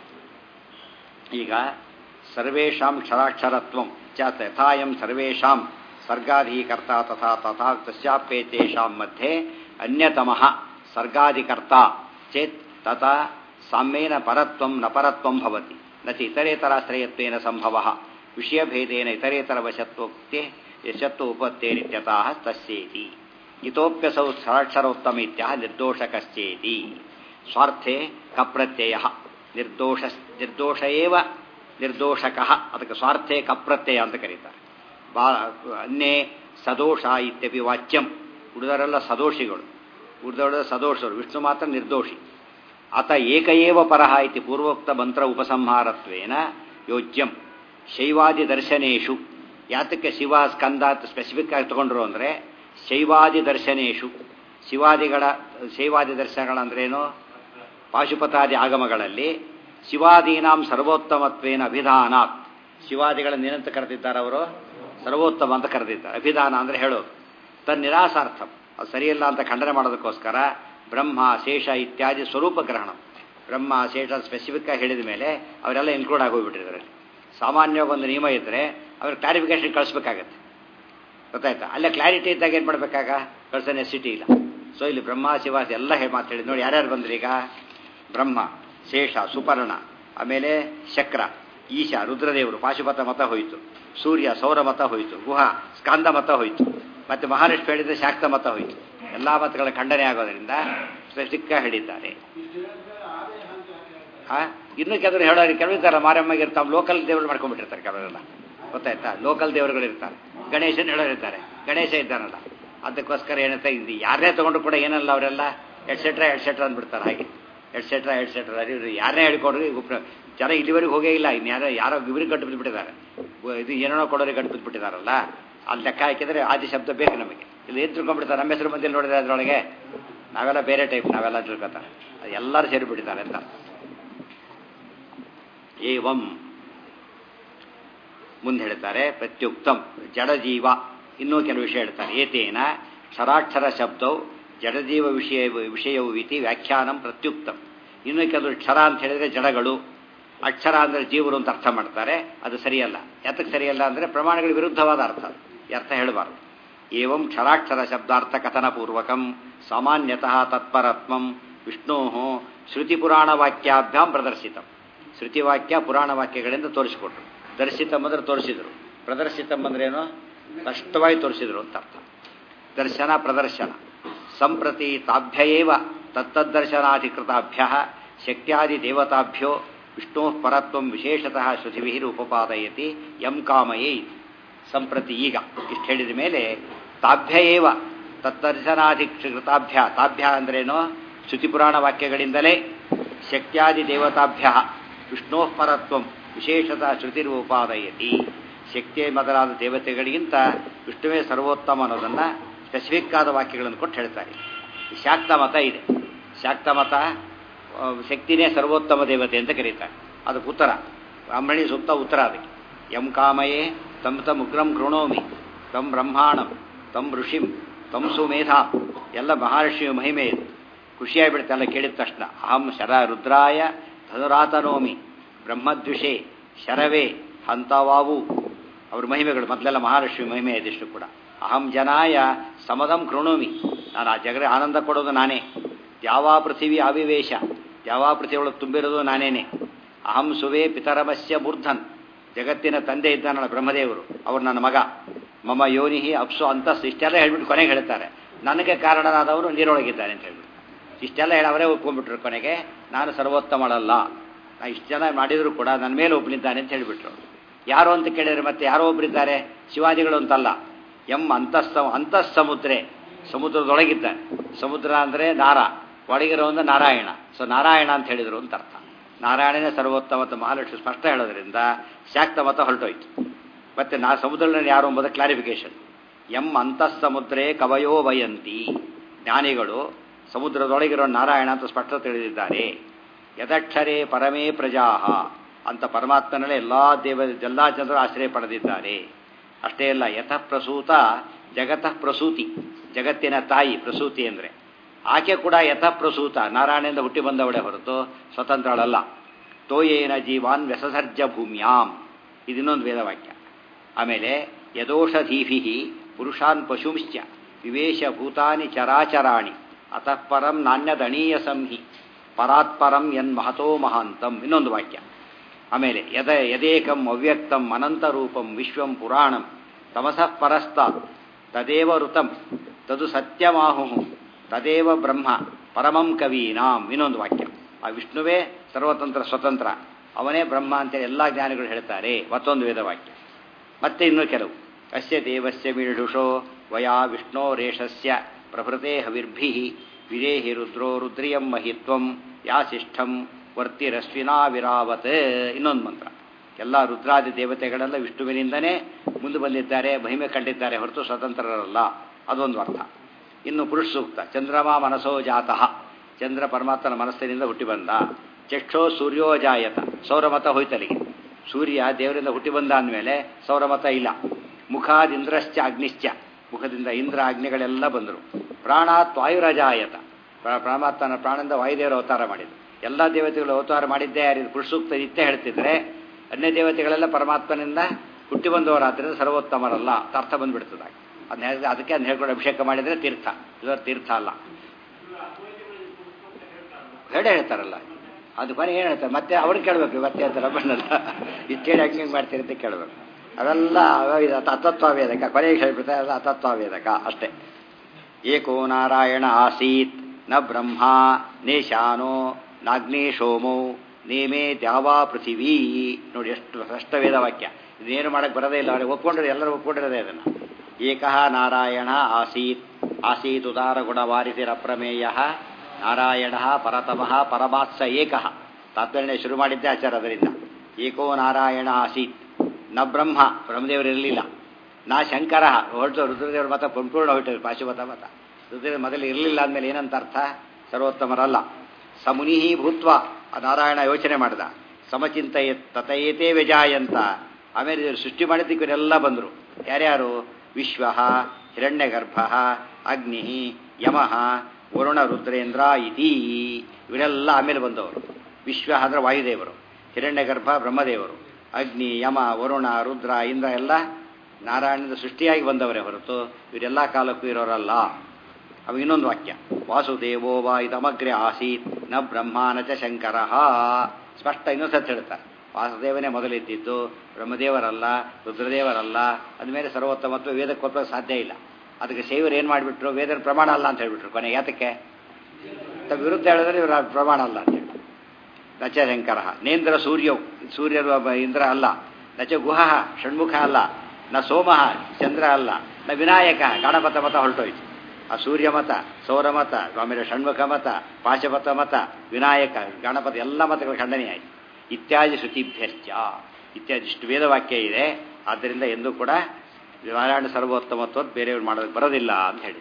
ಈಗ ಸರ್ವೇಷಾಂ ಕ್ಷರಾಕ್ಷರತ್ವಂ ಚಾತ್ ಯಥಾಯಂ ಸರ್ವೇಷಾಂ ಸರ್ಗಾಧಿಕರ್ತ ತಥಾ ತಥಾ ತಸ್ಯಾಪೇತೇಷಾಂ ಮಧ್ಯೆ ಅನ್ಯತಮಃ ಸರ್ಗಾಧಿಕರ್ತ ಚೇತ್ ತಥಾ ಸಾಮ್ಯೇನ ಪರತ್ವಂ ನ ಪರತ್ವಂ ಭವತಿ ನಚ ಇತರೇತರಾಶ್ರಯತ್ವೇನ ಸಂಭವಃ ವಿಷಯಭೇದೇನ ಇತರೇತರ ವಶತ್ವೋಕ್ತೆ ಯಶತ್ವ ಉಪತ್ತೇರಿತ್ಯತಃ ತಸ್ಯೇತಿ ಇತೋಪ್ಯಸೌ ಕ್ಷರಾಕ್ಷರೋತ್ತಮೀತ್ಯಃ ನಿರ್ದೋಷಕಶ್ಚೇತಿ. ಸ್ವಾರ್ಥೆ ಕಪ್ರತ್ಯಯಃ ನಿರ್ದೋಷ ಏವ ನಿರ್ದೋಷಕಃ. ಅದಕ್ಕೆ ಸ್ವಾರ್ಥೆ ಕಪ್ರತ್ಯಯ ಅಂತ ಕರೀತಾರೆ. ಅನ್ನೇ ಸದೋಷ ಇತ್ಯಪಿ ವಾಚ್ಯಂ. ಉಳಿದವರೆಲ್ಲ ಸದೋಷಿಗಳು, ಉಳಿದವರ ಸದೋಷರು, ವಿಷ್ಣು ಮಾತ್ರ ನಿರ್ದೋಷಿ. ಅತ ಏಕಏವ ಪರಃ ಇತಿ ಪೂರ್ವೋಕ್ತ ಮಂತ್ರ ಉಪಸಂಹಾರತ್ವೇನ ಯೋಜ್ಯಂ. ಶೈವಾದಿ ದರ್ಶನೇಶು. ಯಾತಕ್ಕೆ ಶಿವ ಸ್ಕಂದ ಸ್ಪೆಸಿಫಿಕ್ ಆಗಿ ತಗೊಂಡ್ರು ಅಂದರೆ ಶೈವಾದಿ ದರ್ಶನೇಶು. ಶೈವಾದಿ ದರ್ಶನಗಳಂದ್ರೇನು? ಪಾಶುಪತಾದಿ ಆಗಮಗಳಲ್ಲಿ ಶಿವಾದೀನಾಂ ಸರ್ವೋತ್ತಮತ್ವೇನ ಅಭಿಧಾನಾತ್. ಶಿವಾದಿಗಳನ್ನು ಏನಂತ ಕರೆದಿದ್ದಾರೆ ಅವರು? ಸರ್ವೋತ್ತಮ ಅಂತ ಕರೆದಿದ್ದಾರೆ. ಅಭಿಧಾನ ಅಂದರೆ ಹೇಳೋದು. ತನ್ನಿರಾಸಾರ್ಥಂ, ಅದು ಸರಿಯಲ್ಲ ಅಂತ ಖಂಡನೆ ಮಾಡೋದಕ್ಕೋಸ್ಕರ ಬ್ರಹ್ಮ ಶೇಷ ಇತ್ಯಾದಿ ಸ್ವರೂಪ ಗ್ರಹಣ. ಬ್ರಹ್ಮ ಶೇಷ ಸ್ಪೆಸಿಫಿಕ್ ಆಗಿ ಹೇಳಿದ ಮೇಲೆ ಅವರೆಲ್ಲ ಇನ್ಕ್ಲೂಡ್ ಆಗೋಗ್ಬಿಟ್ಟಿದ್ದಾರೆ. ಸಾಮಾನ್ಯವಾಗಿ ಒಂದು ನಿಯಮ ಇದ್ದರೆ ಅವ್ರಿಗೆ ಕ್ಲಾರಿಫಿಕೇಶನ್ ಕಳಿಸ್ಬೇಕಾಗತ್ತೆ. ಗೊತ್ತಾಯ್ತಾ? ಅಲ್ಲೇ ಕ್ಲಾರಿಟಿ ಇದ್ದಾಗ ಏನು ಮಾಡಬೇಕಾಗ? ಕಳ್ಸೋ ನೆಸಿಟಿ ಇಲ್ಲ. ಸೊ ಇಲ್ಲಿ ಬ್ರಹ್ಮ ಶಿವ ಎಲ್ಲ ಮಾತು ಹೇಳಿದ್ ನೋಡಿ. ಯಾರ್ಯಾರು ಬಂದ್ರಿ ಈಗ? ಬ್ರಹ್ಮ ಶೇಷ ಸುಪರ್ಣ, ಆಮೇಲೆ ಶಕ್ರ ಈಶ ರುದ್ರದೇವರು ಪಾಶುಪತ ಮತ ಹೋಯಿತು, ಸೂರ್ಯ ಸೌರ ಮತ ಹೋಯಿತು, ಗುಹ ಸ್ಕಾಂದ ಮತ ಹೋಯಿತು, ಮತ್ತೆ ಮಹಾಲಕ್ಷ್ಮಿ ಹೇಳಿದ್ರೆ ಶಾಕ್ತ ಮತ ಹೋಯಿತು. ಎಲ್ಲ ಮತಗಳ ಖಂಡನೆ ಆಗೋದ್ರಿಂದ ಸ್ಪೆಸಿಫಿಕ್ ಹೇಳಿದ್ದಾರೆ. ಇನ್ನು ಕೆಲವರು ಹೇಳೋರು ಕೆಲವಿರ್ತಾರೆ, ಮಾರಮ್ಮಗೆ ತಾವು ಲೋಕಲ್ ದೇವರು ಮಾಡ್ಕೊಂಡ್ಬಿಟ್ಟಿರ್ತಾರೆ ಕೆಲವರೆಲ್ಲ. ಗೊತ್ತಾಯ್ತಾ? ಲೋಕಲ್ ದೇವರುಗಳು ಇರ್ತಾರೆ. ಗಣೇಶನ್ ಹೇಳೋರಿರ್ತಾರೆ, ಗಣೇಶ ಇದ್ದಾನಲ್ಲ, ಅದಕ್ಕೋಸ್ಕರ ಏನಂತ ಇದು ಯಾರನ್ನೇ ತೊಗೊಂಡು ಕೂಡ ಏನಲ್ಲ ಅವರೆಲ್ಲ ಎಟ್ಸೆಟ್ರಾ ಅಂದ್ಬಿಡ್ತಾರೆ. ಹಾಗೆ ಎಟ್ಸೆಟ್ರಾ ಇವರು ಯಾರನ್ನೇ ಹೇಳ್ಕೊಡ್ರಿ. ಜನ ಇಲ್ಲಿವರೆಗೂ ಹೋಗೇ ಇಲ್ಲ. ಇನ್ನು ಯಾರೋ ಇವ್ರಿಗೆ ಗಟ್ಟು ಬಿದ್ದುಬಿಟ್ಟಿದ್ದಾರೆ. ಇದು ಏನೇನೋ ಕೊಡೋರಿಗೆ ಗಟ್ಟು ಬಿದ್ದುಬಿಟ್ಟಿದ್ದಾರಲ್ಲ, ಅಲ್ಲಿ ಲೆಕ್ಕ ಹಾಕಿದರೆ ಆದಿ ಶಬ್ದ ಬೇಕು ನಮಗೆ. ಇಲ್ಲಿ ಏನು ತಿಳ್ಕೊಂಡ್ಬಿಡ್ತಾರೆ? ನಮ್ಮ ಹೆಸರು ಮಂದಿಯಲ್ಲಿ ನೋಡಿದ್ರೆ ಅದರೊಳಗೆ ನಾವೆಲ್ಲ ಬೇರೆ ಟೈಪ್, ನಾವೆಲ್ಲ ತಿಳ್ಕೊತಾರೆ. ಅದು ಎಲ್ಲರೂ ಸೇರಿಬಿಟ್ಟಿದ್ದಾರೆ ಅಂತ. ಏವಂ ಮುಂದೆ ಹೇಳ್ತಾರೆ. ಪ್ರತ್ಯುಕ್ತಂ ಜಡಜೀವ. ಇನ್ನೂ ಕೆಲವು ವಿಷಯ ಹೇಳ್ತಾರೆ. ಏತೇನ ಕ್ಷರಾಕ್ಷರ ಶಬ್ದವು ಜಡಜೀವ ವಿಷಯವು ಇತಿ ವ್ಯಾಖ್ಯಾನಂ ಪ್ರತ್ಯುಕ್ತಂ. ಇನ್ನೂ ಕೆಲವರು ಕ್ಷರ ಅಂತ ಹೇಳಿದ್ರೆ ಜಡಗಳು, ಅಕ್ಷರ ಅಂದರೆ ಜೀವರು ಅಂತ ಅರ್ಥ ಮಾಡ್ತಾರೆ. ಅದು ಸರಿಯಲ್ಲ. ಯಾತಕ್ಕೆ ಸರಿಯಲ್ಲ ಅಂದರೆ ಪ್ರಮಾಣಗಳಿಗೆ ವಿರುದ್ಧವಾದ ಅರ್ಥ. ಈ ಅರ್ಥ ಹೇಳಬಾರ್ದು. ಏವಂ ಕ್ಷರಾಕ್ಷರ ಶಬ್ದಾರ್ಥ ಕಥನ ಪೂರ್ವಕಂ ಸಾಮಾನ್ಯತಃ ತತ್ಪರತ್ವಂ ವಿಷ್ಣೋ ಶ್ರುತಿಪುರಾಣ ವಾಕ್ಯಾಭ್ಯಾಂ ಪ್ರದರ್ಶಿತಂ. ಶ್ರುತಿವಾಕ್ಯ ಪುರಾಣ ವಾಕ್ಯಗಳಿಂದ ತೋರಿಸಿಕೊಟ್ರು. ದರ್ಶಿತಂ ಅಂದರೆ ತೋರಿಸಿದರು, ಪ್ರದರ್ಶಿತಂ ಅಂದ್ರೇನು? ಸ್ಪಷ್ಟವಾಗಿ ತೋರಿಸಿದರು ಅಂತ ಅರ್ಥ. ದರ್ಶನ ಪ್ರದರ್ಶನ. ಸಂಪ್ರತಿ ತಾಭ್ಯಯೇವ ತತ್ತದ್ದರ್ಶನಾಧಿಕೃತಾಭ್ಯ ಶಕ್ತ್ಯಾದಿ ದೇವತಾಭ್ಯೋ ವಿಷ್ಣೋ ಪರತ್ವಂ ವಿಶೇಷತಃ ಶ್ರುತಿಭಿರ್ ಉಪಪಾದಯತಿ ಯಂ ಕಾಮಯೇ. ಸಂಪ್ರತಿ ಈಗ ಇಷ್ಟು ಹೇಳಿದ ಮೇಲೆ ತಾಭ್ಯಯೇವ ತತ್ತರ್ಶನಾಧಿಕೃತಾಭ್ಯ. ತಾಭ್ಯ ಅಂದ್ರೇನು? ಶ್ರುತಿಪುರಾಣ ವಾಕ್ಯಗಳಿಂದಲೇ ಶಕ್ತ್ಯಾದಿ ದೇವತಾಭ್ಯ ವಿಷ್ಣೋ ಪರತ್ವಂ ವಿಶೇಷತಃ ಶ್ರುತಿರ್ ಉಪಾದಯತಿ. ಶಕ್ತಿಯ ಮೊದಲಾದ ದೇವತೆಗಳಿಗಿಂತ ವಿಷ್ಣುವೇ ಸರ್ವೋತ್ತಮ ಅನ್ನೋದನ್ನು ಸ್ಪೆಸಿಫಿಕ್ ಆದ ವಾಕ್ಯಗಳನ್ನು ಕೊಟ್ಟು ಹೇಳ್ತಾರೆ. ಶಾಕ್ತ ಮತ ಇದೆ. ಶಾಕ್ತ ಮತ ಶಕ್ತಿನೇ ಸರ್ವೋತ್ತಮ ದೇವತೆ ಅಂತ ಕರೀತಾರೆ. ಅದಕ್ಕೆ ಉತ್ತರ ಬ್ರಾಹ್ಮಣಿ ಸೂಕ್ತ ಉತ್ತರ ಅದಕ್ಕೆ. ಯಂ ಕಾಮಯೇ ತಂ ತಮ್ ಉಗ್ರಂ ಕೃಣೋಮಿ ತಂ ಬ್ರಹ್ಮಾಣಂ ತಂ ಋಷಿಂ ತಂ ಸುಮೇಧಾ. ಎಲ್ಲ ಮಹರ್ಷಿಯ ಮಹಿಮೆ ಇದು. ಖುಷಿಯಾಗಿಬಿಡುತ್ತೆ ಎಲ್ಲ ಕೇಳಿದ ತಕ್ಷಣ. ಅಹಂ ಶರ ರುದ್ರಾಯ ಧನುರಾತನೋಮಿ ಬ್ರಹ್ಮದ್ವಿಷೇ ಶರವೇ ಹಂತವಾವು ಅವ್ರ ಮಹಿಮೆಗಳು ಮೊದಲೆಲ್ಲ ಮಹಾಲಕ್ಷ್ಮಿ ಮಹಿಮೆ ಇದಿಷ್ಟು ಕೂಡ. ಅಹಂ ಜನಾಯ ಸಮದಂ ಕೃಣೋಮಿ, ನಾನು ಆ ಜಗರ ಆನಂದ ಕೊಡೋದು ನಾನೇ. ದ್ಯಾವಾ ಪೃಥಿವಿ ಅವಿವೇಶ, ದ್ಯಾವಾ ಪೃಥ್ವಿಯೊಳಗೆ ತುಂಬಿರೋದು ನಾನೇನೆ. ಅಹಂ ಸುವೇ ಪಿತರಮಸ್ಯ ಮೂರ್ಧನ್, ಜಗತ್ತಿನ ತಂದೆ ಇದ್ದಾನಲ್ಲ ಬ್ರಹ್ಮದೇವರು, ಅವರು ನನ್ನ ಮಗ. ಮಮ ಯೋನಿಹಿ ಅಪ್ಸು ಅಂತಸ್, ಇಷ್ಟೆಲ್ಲ ಹೇಳ್ಬಿಟ್ಟು ಕೊನೆಗೆ ಹೇಳ್ತಾರೆ ನನಗೆ ಕಾರಣನಾದವರು ನೀರೊಳಗಿದ್ದಾನೆ ಅಂತ ಹೇಳ್ಬಿಟ್ಟು. ಇಷ್ಟೆಲ್ಲ ಹೇಳಿ ಅವರೇ ಒಪ್ಕೊಂಡ್ಬಿಟ್ರು ಕೊನೆಗೆ, ನಾನು ಸರ್ವೋತ್ತಮಳಲ್ಲ, ನಾ ಇಷ್ಟು ಜನ ಮಾಡಿದರೂ ಕೂಡ ನನ್ನ ಮೇಲೆ ಒಬ್ಬನಿದ್ದಾನೆ ಅಂತ ಹೇಳಿಬಿಟ್ರು. ಯಾರು ಅಂತ ಕೇಳಿದರೆ ಮತ್ತೆ ಯಾರೋ ಒಬ್ಬರಿದ್ದಾರೆ, ಶಿವಾದಿಗಳು ಅಂತಲ್ಲ. ಅಂತಃಸಮುದ್ರೆ, ಸಮುದ್ರದೊಳಗಿದ್ದಾನೆ. ಸಮುದ್ರ ಅಂದರೆ ನಾರ, ಒಳಗಿರೋಂದು ನಾರಾಯಣ. ಸೊ ನಾರಾಯಣ ಅಂತ ಹೇಳಿದರು ಅಂತ ಅರ್ಥ. ನಾರಾಯಣನೇ ಸರ್ವೋತ್ತಮ ಮತ್ತು ಮಹಾಲಕ್ಷ್ಮಿ ಸ್ಪಷ್ಟ ಹೇಳೋದ್ರಿಂದ ಶಾಕ್ತ ಮತ ಹೊರಟೋಯ್ತು. ಮತ್ತೆ ಸಮುದ್ರದಲ್ಲಿ ಯಾರು ಎಂಬುದು ಕ್ಲಾರಿಫಿಕೇಶನ್. ಅಂತಃಸಮುದ್ರೇ ಕವಯೋ ವಯಂತಿ, ಜ್ಞಾನಿಗಳು ಸಮುದ್ರದೊಳಗಿರೋ ನಾರಾಯಣ ಅಂತ ಸ್ಪಷ್ಟ ತಿಳಿದಿದ್ದಾರೆ. ಯದಕ್ಷರೇ ಪರಮೇ ಪ್ರಜಾಹ ಅಂತ ಪರಮಾತ್ಮನಲ್ಲೇ ಎಲ್ಲ ಜನರು ಆಶ್ರಯ ಪಡೆದಿದ್ದಾರೆ. ಅಷ್ಟೇ ಅಲ್ಲ, ಯತಃ ಪ್ರಸೂತ ಜಗತಃ ಪ್ರಸೂತಿ, ಜಗತ್ತಿನ ತಾಯಿ ಪ್ರಸೂತಿ ಅಂದರೆ ಆಕೆ ಕೂಡ ಯತಃ ಪ್ರಸೂತ, ನಾರಾಯಣದಿಂದ ಹುಟ್ಟಿ ಬಂದವಳೆ ಹೊರತು ಸ್ವತಂತ್ರಳಲ್ಲ. ತೋಯೇನ ಜೀವಾನ್ ವ್ಯಸಸರ್ಜ ಭೂಮ್ಯಾಂ, ಇದನ್ನೊಂದು ವೇದವಾಕ್ಯ. ಆಮೇಲೆ ಯದೋಷಧೀಭಿ ಪುರುಷಾನ್ ಪಶುಂಶ್ಚ ವಿವೇಶ ಭೂತಾನಿ ಚರಾಚರಾಣಿ ಅತಃ ಪರಂ ನಾಣ್ಯದಣೀಯ ಸಂಹಿ ಪರಾತ್ಪರಂ ಯನ್ಮಹತೋ ಮಹಾಂತಂ, ಇನ್ನೊಂದು ವಾಕ್ಯ. ಆಮೇಲೆ ಯದೇಕಂ ಅವ್ಯಕ್ತಂ ಅನಂತರೂಪಂ ವಿಶ್ವಂ ಪುರಾಣಂ ತಮಸಃ ಪರಸ್ತಾತ್ ತದೇವ ಋತಂ ತದು ಸತ್ಯಮಾಹು ತದೇವ ಬ್ರಹ್ಮ ಪರಮಂ ಕವೀನಾಂ, ಇನ್ನೊಂದು ವಾಕ್ಯ. ಆ ವಿಷ್ಣುವೇ ಸರ್ವತಂತ್ರ ಸ್ವತಂತ್ರ, ಅವನೇ ಬ್ರಹ್ಮ ಅಂತೇಳಿ ಎಲ್ಲ ಜ್ಞಾನಿಗಳು ಹೇಳ್ತಾರೆ. ಮತ್ತೊಂದು ವೇದವಾಕ್ಯ. ಮತ್ತೆ ಇನ್ನೂ ಕೆಲವು. ಅಸ್ಯ ದೇವಸ್ಯ ಮೀಢುಷೋ ವಯಾ ವಿಷ್ಣೋರೇಷಸ್ಯ ಪ್ರಭೃತೆ ಹವಿರ್ಭಿ ವಿರೇಹಿ ರುದ್ರೋ ರುದ್ರಿಯಂ ಮಹಿತ್ವಂ ಯಾಸಿಷ್ಠಂ ವರ್ತಿರಶ್ವಿನಾ ವಿರಾವತ್, ಇನ್ನೊಂದು ಮಂತ್ರ. ಎಲ್ಲ ರುದ್ರಾದಿ ದೇವತೆಗಳೆಲ್ಲ ವಿಷ್ಣುವಿನಿಂದನೇ ಮುಂದೆ ಬಂದಿದ್ದಾರೆ, ಮಹಿಮೆ ಕಂಡಿದ್ದಾರೆ ಹೊರತು ಸ್ವತಂತ್ರರಲ್ಲ, ಅದೊಂದು ಅರ್ಥ. ಇನ್ನು ಪುರುಷ ಸೂಕ್ತ. ಚಂದ್ರಮಾ ಮನಸೋ ಜಾತಃ, ಚಂದ್ರ ಪರಮಾತ್ಮನ ಮನಸ್ಸಿನಿಂದ ಹುಟ್ಟಿ ಬಂದ. ಚಕ್ಷೋ ಸೂರ್ಯೋಜಾಯತ, ಸೌರಮತ ಹೋಯ್ತಲಿಗೆ. ಸೂರ್ಯ ದೇವರಿಂದ ಹುಟ್ಟಿ ಬಂದ ಅಂದಮೇಲೆ ಸೌರಮತ ಇಲ್ಲ. ಮುಖಾದಿಂದ್ರಶ್ಚ ಅಗ್ನಿಶ್ಚ, ಮುಖದಿಂದ ಇಂದ್ರ ಅಗ್ನಿಗಳೆಲ್ಲ ಬಂದರು. ಪ್ರಾಣಾತ್ ವಾಯುರಜಾಯತ, ಪರಮಾತ್ಮನ ಪ್ರಾಣದಿಂದ ವಾಯುದೇವರು ಅವತಾರ ಮಾಡಿದರು. ಎಲ್ಲ ದೇವತೆಗಳು ಅವತಾರ ಮಾಡಿದ್ದೇ ಯಾರಿದು ಪುರುಷ ಸೂಕ್ತ ನಿತ್ಯ ಹೇಳ್ತಿದ್ರೆ, ಅನ್ಯ ದೇವತೆಗಳೆಲ್ಲ ಪರಮಾತ್ಮನಿಂದ ಹುಟ್ಟಿ ಬಂದವರಾದ್ರಿಂದ ಸರ್ವೋತ್ತಮರಲ್ಲ ಅರ್ಥ ಬಂದ್ಬಿಡ್ತದೆ. ಅದನ್ನ ಅದಕ್ಕೆ ಅದನ್ನ ಹೇಳ್ಕೊಂಡು ಅಭಿಷೇಕ ಮಾಡಿದರೆ ತೀರ್ಥ, ಇದರ ತೀರ್ಥ ಅಲ್ಲ. ಹೇಳ್ತಾರಲ್ಲ, ಅದು ಕೊನೆ ಏನು ಹೇಳ್ತಾರೆ ಮತ್ತೆ ಅವ್ರು ಕೇಳಬೇಕು. ಮತ್ತೆ ಅಂತಾರೆ ಬಣ್ಣದ ಇಷ್ಟು ಹೇಳಿ ಹಂಗೆ ಮಾಡ್ತೀರಿ ಅಂತ ಕೇಳಬೇಕು. ಅವೆಲ್ಲ ಅತತ್ವವೇದಕ, ಕೊನೆಗೆ ಹೇಳ್ಬಿಡ್ತಾರೆ ಅದು ಅತತ್ವವೇದಕ ಅಷ್ಟೇ. ಏಕೋ ನಾರಾಯಣ ಆಸೀತ್ ನ ಬ್ರಹ್ಮ ನೇಶಾನೋ ನಾಗ್ನೇ ಸೋಮೋ ನೇಮೇ ದ್ಯಾವಾ ಪೃಥಿವೀ. ನೋಡಿ ಎಷ್ಟು ಸ್ಪಷ್ಟ ವೇದವಾಕ್ಯ. ಇದೇನು ಮಾಡಕ್ಕೆ ಬರೋದೇ ಇಲ್ಲ, ಅವ್ರಿಗೆ ಒಪ್ಕೊಂಡ್ರೆ ಎಲ್ಲರೂ ಒಪ್ಕೊಂಡಿರೋದೇ ಅದನ್ನು. ಏಕಃ ನಾರಾಯಣ ಆಸೀತ್, ಆಸೀತ್ ಉದಾರ ಗುಣವಾರಿಸಿರಪ್ರಮೇಯ ನಾರಾಯಣ ಪರತಮಃ ಪರಮಾತ್ಸ ಏಕಃ. ತಾತ್ಪರ್ಯ ಶುರು ಮಾಡಿದ್ದೆ ಆಚಾರ ಅದರಿಂದ. ಏಕೋ ನಾರಾಯಣ ಆಸೀತ್ ನ ಬ್ರಹ್ಮ, ಬ್ರಹ್ಮದೇವರಿರಲಿಲ್ಲ. ನಾ ಶಂಕರ, ಹೊರಟು ರುದ್ರದೇವರ ಮತ ಸಂಪೂರ್ಣ ಹೊರಟು ಪಾಶುಮತ ಮತ. ರುದ್ರದೇವ ಮೊದಲು ಇರಲಿಲ್ಲ ಅಂದಮೇಲೆ ಏನಂತ ಅರ್ಥ? ಸರ್ವೋತ್ತಮರಲ್ಲ. ಸಮುನಿ ಭೂತ್ವ, ನಾರಾಯಣ ಯೋಚನೆ ಮಾಡಿದ. ಸಮಚಿಂತೆಯ ತತಯೇತೇ ವ್ಯಜಾಯಂತ, ಆಮೇಲೆ ಇವರು ಸೃಷ್ಟಿ ಮಾಡಿದ್ದಕ್ಕೆ ಇವರೆಲ್ಲ ಬಂದರು. ಯಾರ್ಯಾರು? ವಿಶ್ವ, ಹಿರಣ್ಯಗರ್ಭ, ಅಗ್ನಿ, ಯಮಃ, ವರುಣ, ರುದ್ರೇಂದ್ರ ಇತಿ, ಇವರೆಲ್ಲ ಆಮೇಲೆ ಬಂದವರು. ವಿಶ್ವ ಅಂದರೆ ವಾಯುದೇವರು, ಹಿರಣ್ಯಗರ್ಭ ಬ್ರಹ್ಮದೇವರು, ಅಗ್ನಿ, ಯಮ, ವರುಣ, ರುದ್ರ, ಇಂದ್ರ ಎಲ್ಲ ನಾರಾಯಣದ ಸೃಷ್ಟಿಯಾಗಿ ಬಂದವರೇ ಹೊರತು ಇವರೆಲ್ಲ ಕಾಲಕ್ಕೂ ಇರೋರಲ್ಲ. ಅವ ಇನ್ನೊಂದು ವಾಕ್ಯ. ವಾಸುದೇವೋ ವಾ ಇದಮಗ್ರೆ ಆಸೀತ್ ನ ಬ್ರಹ್ಮ ನ ಚ ಶಂಕರ. ಸ್ಪಷ್ಟ ಇನ್ನೊಂದು ಸತ್ ಹೇಳ್ತಾರೆ. ವಾಸುದೇವನೇ ಮೊದಲಿದ್ದಿದ್ದು, ಬ್ರಹ್ಮದೇವರಲ್ಲ, ರುದ್ರದೇವರಲ್ಲ. ಅಂದಮೇಲೆ ಸರ್ವೋತ್ತಮತ್ವ ವೇದಕ್ಕೆ ಕೊಪ್ಪಕ್ಕೆ ಸಾಧ್ಯ ಇಲ್ಲ. ಅದಕ್ಕೆ ಶೈವರು ಏನು ಮಾಡಿಬಿಟ್ರು? ವೇದನ ಪ್ರಮಾಣ ಅಲ್ಲ ಅಂತ ಹೇಳ್ಬಿಟ್ರು ಕೊನೆಗೆ. ಯಾತಕ್ಕೆ? ತಮ್ಮ ವಿರುದ್ಧ ಹೇಳಿದ್ರೆ ಇವರ ಪ್ರಮಾಣ ಅಲ್ಲ ಅಂತ ಹೇಳಿ. ನಚ ಶಂಕರ ನೇಂದ್ರ ಸೂರ್ಯವು, ಸೂರ್ಯರು ಇಂದ್ರ ಅಲ್ಲ. ನಚ ಗುಹ ಷಣ್ಮುಖ ಅಲ್ಲ. ನ ಸೋಮಃ ಚಂದ್ರ ಅಲ್ಲ. ನ ವಿನಾಯಕ ಗಣಪತ ಮತ ಹೊರಟೋಯ್ತು. ಆ ಸೂರ್ಯ ಮತ, ಸೌರಮತ, ಆಮೇಲೆ ಷಣ್ಮುಖ ಮತ, ಪಾಶಪತ ಮತ, ವಿನಾಯಕ, ಗಣಪತಿ ಎಲ್ಲ ಮತಗಳ ಖಂಡನೆಯಾಯಿತು. ಇತ್ಯಾದಿ ಶ್ರುತಿಭ್ಯಶ್ಚ, ಇತ್ಯಾದಿ ಇಷ್ಟು ವೇದವಾಕ್ಯ ಇದೆ. ಆದ್ದರಿಂದ ಎಂದೂ ಕೂಡ ನಾರಾಯಣ ಸರ್ವೋತ್ತಮತ್ವ ಬೇರೆಯವ್ರು ಮಾಡೋದಕ್ಕೆ ಬರೋದಿಲ್ಲ ಅಂತ ಹೇಳಿ.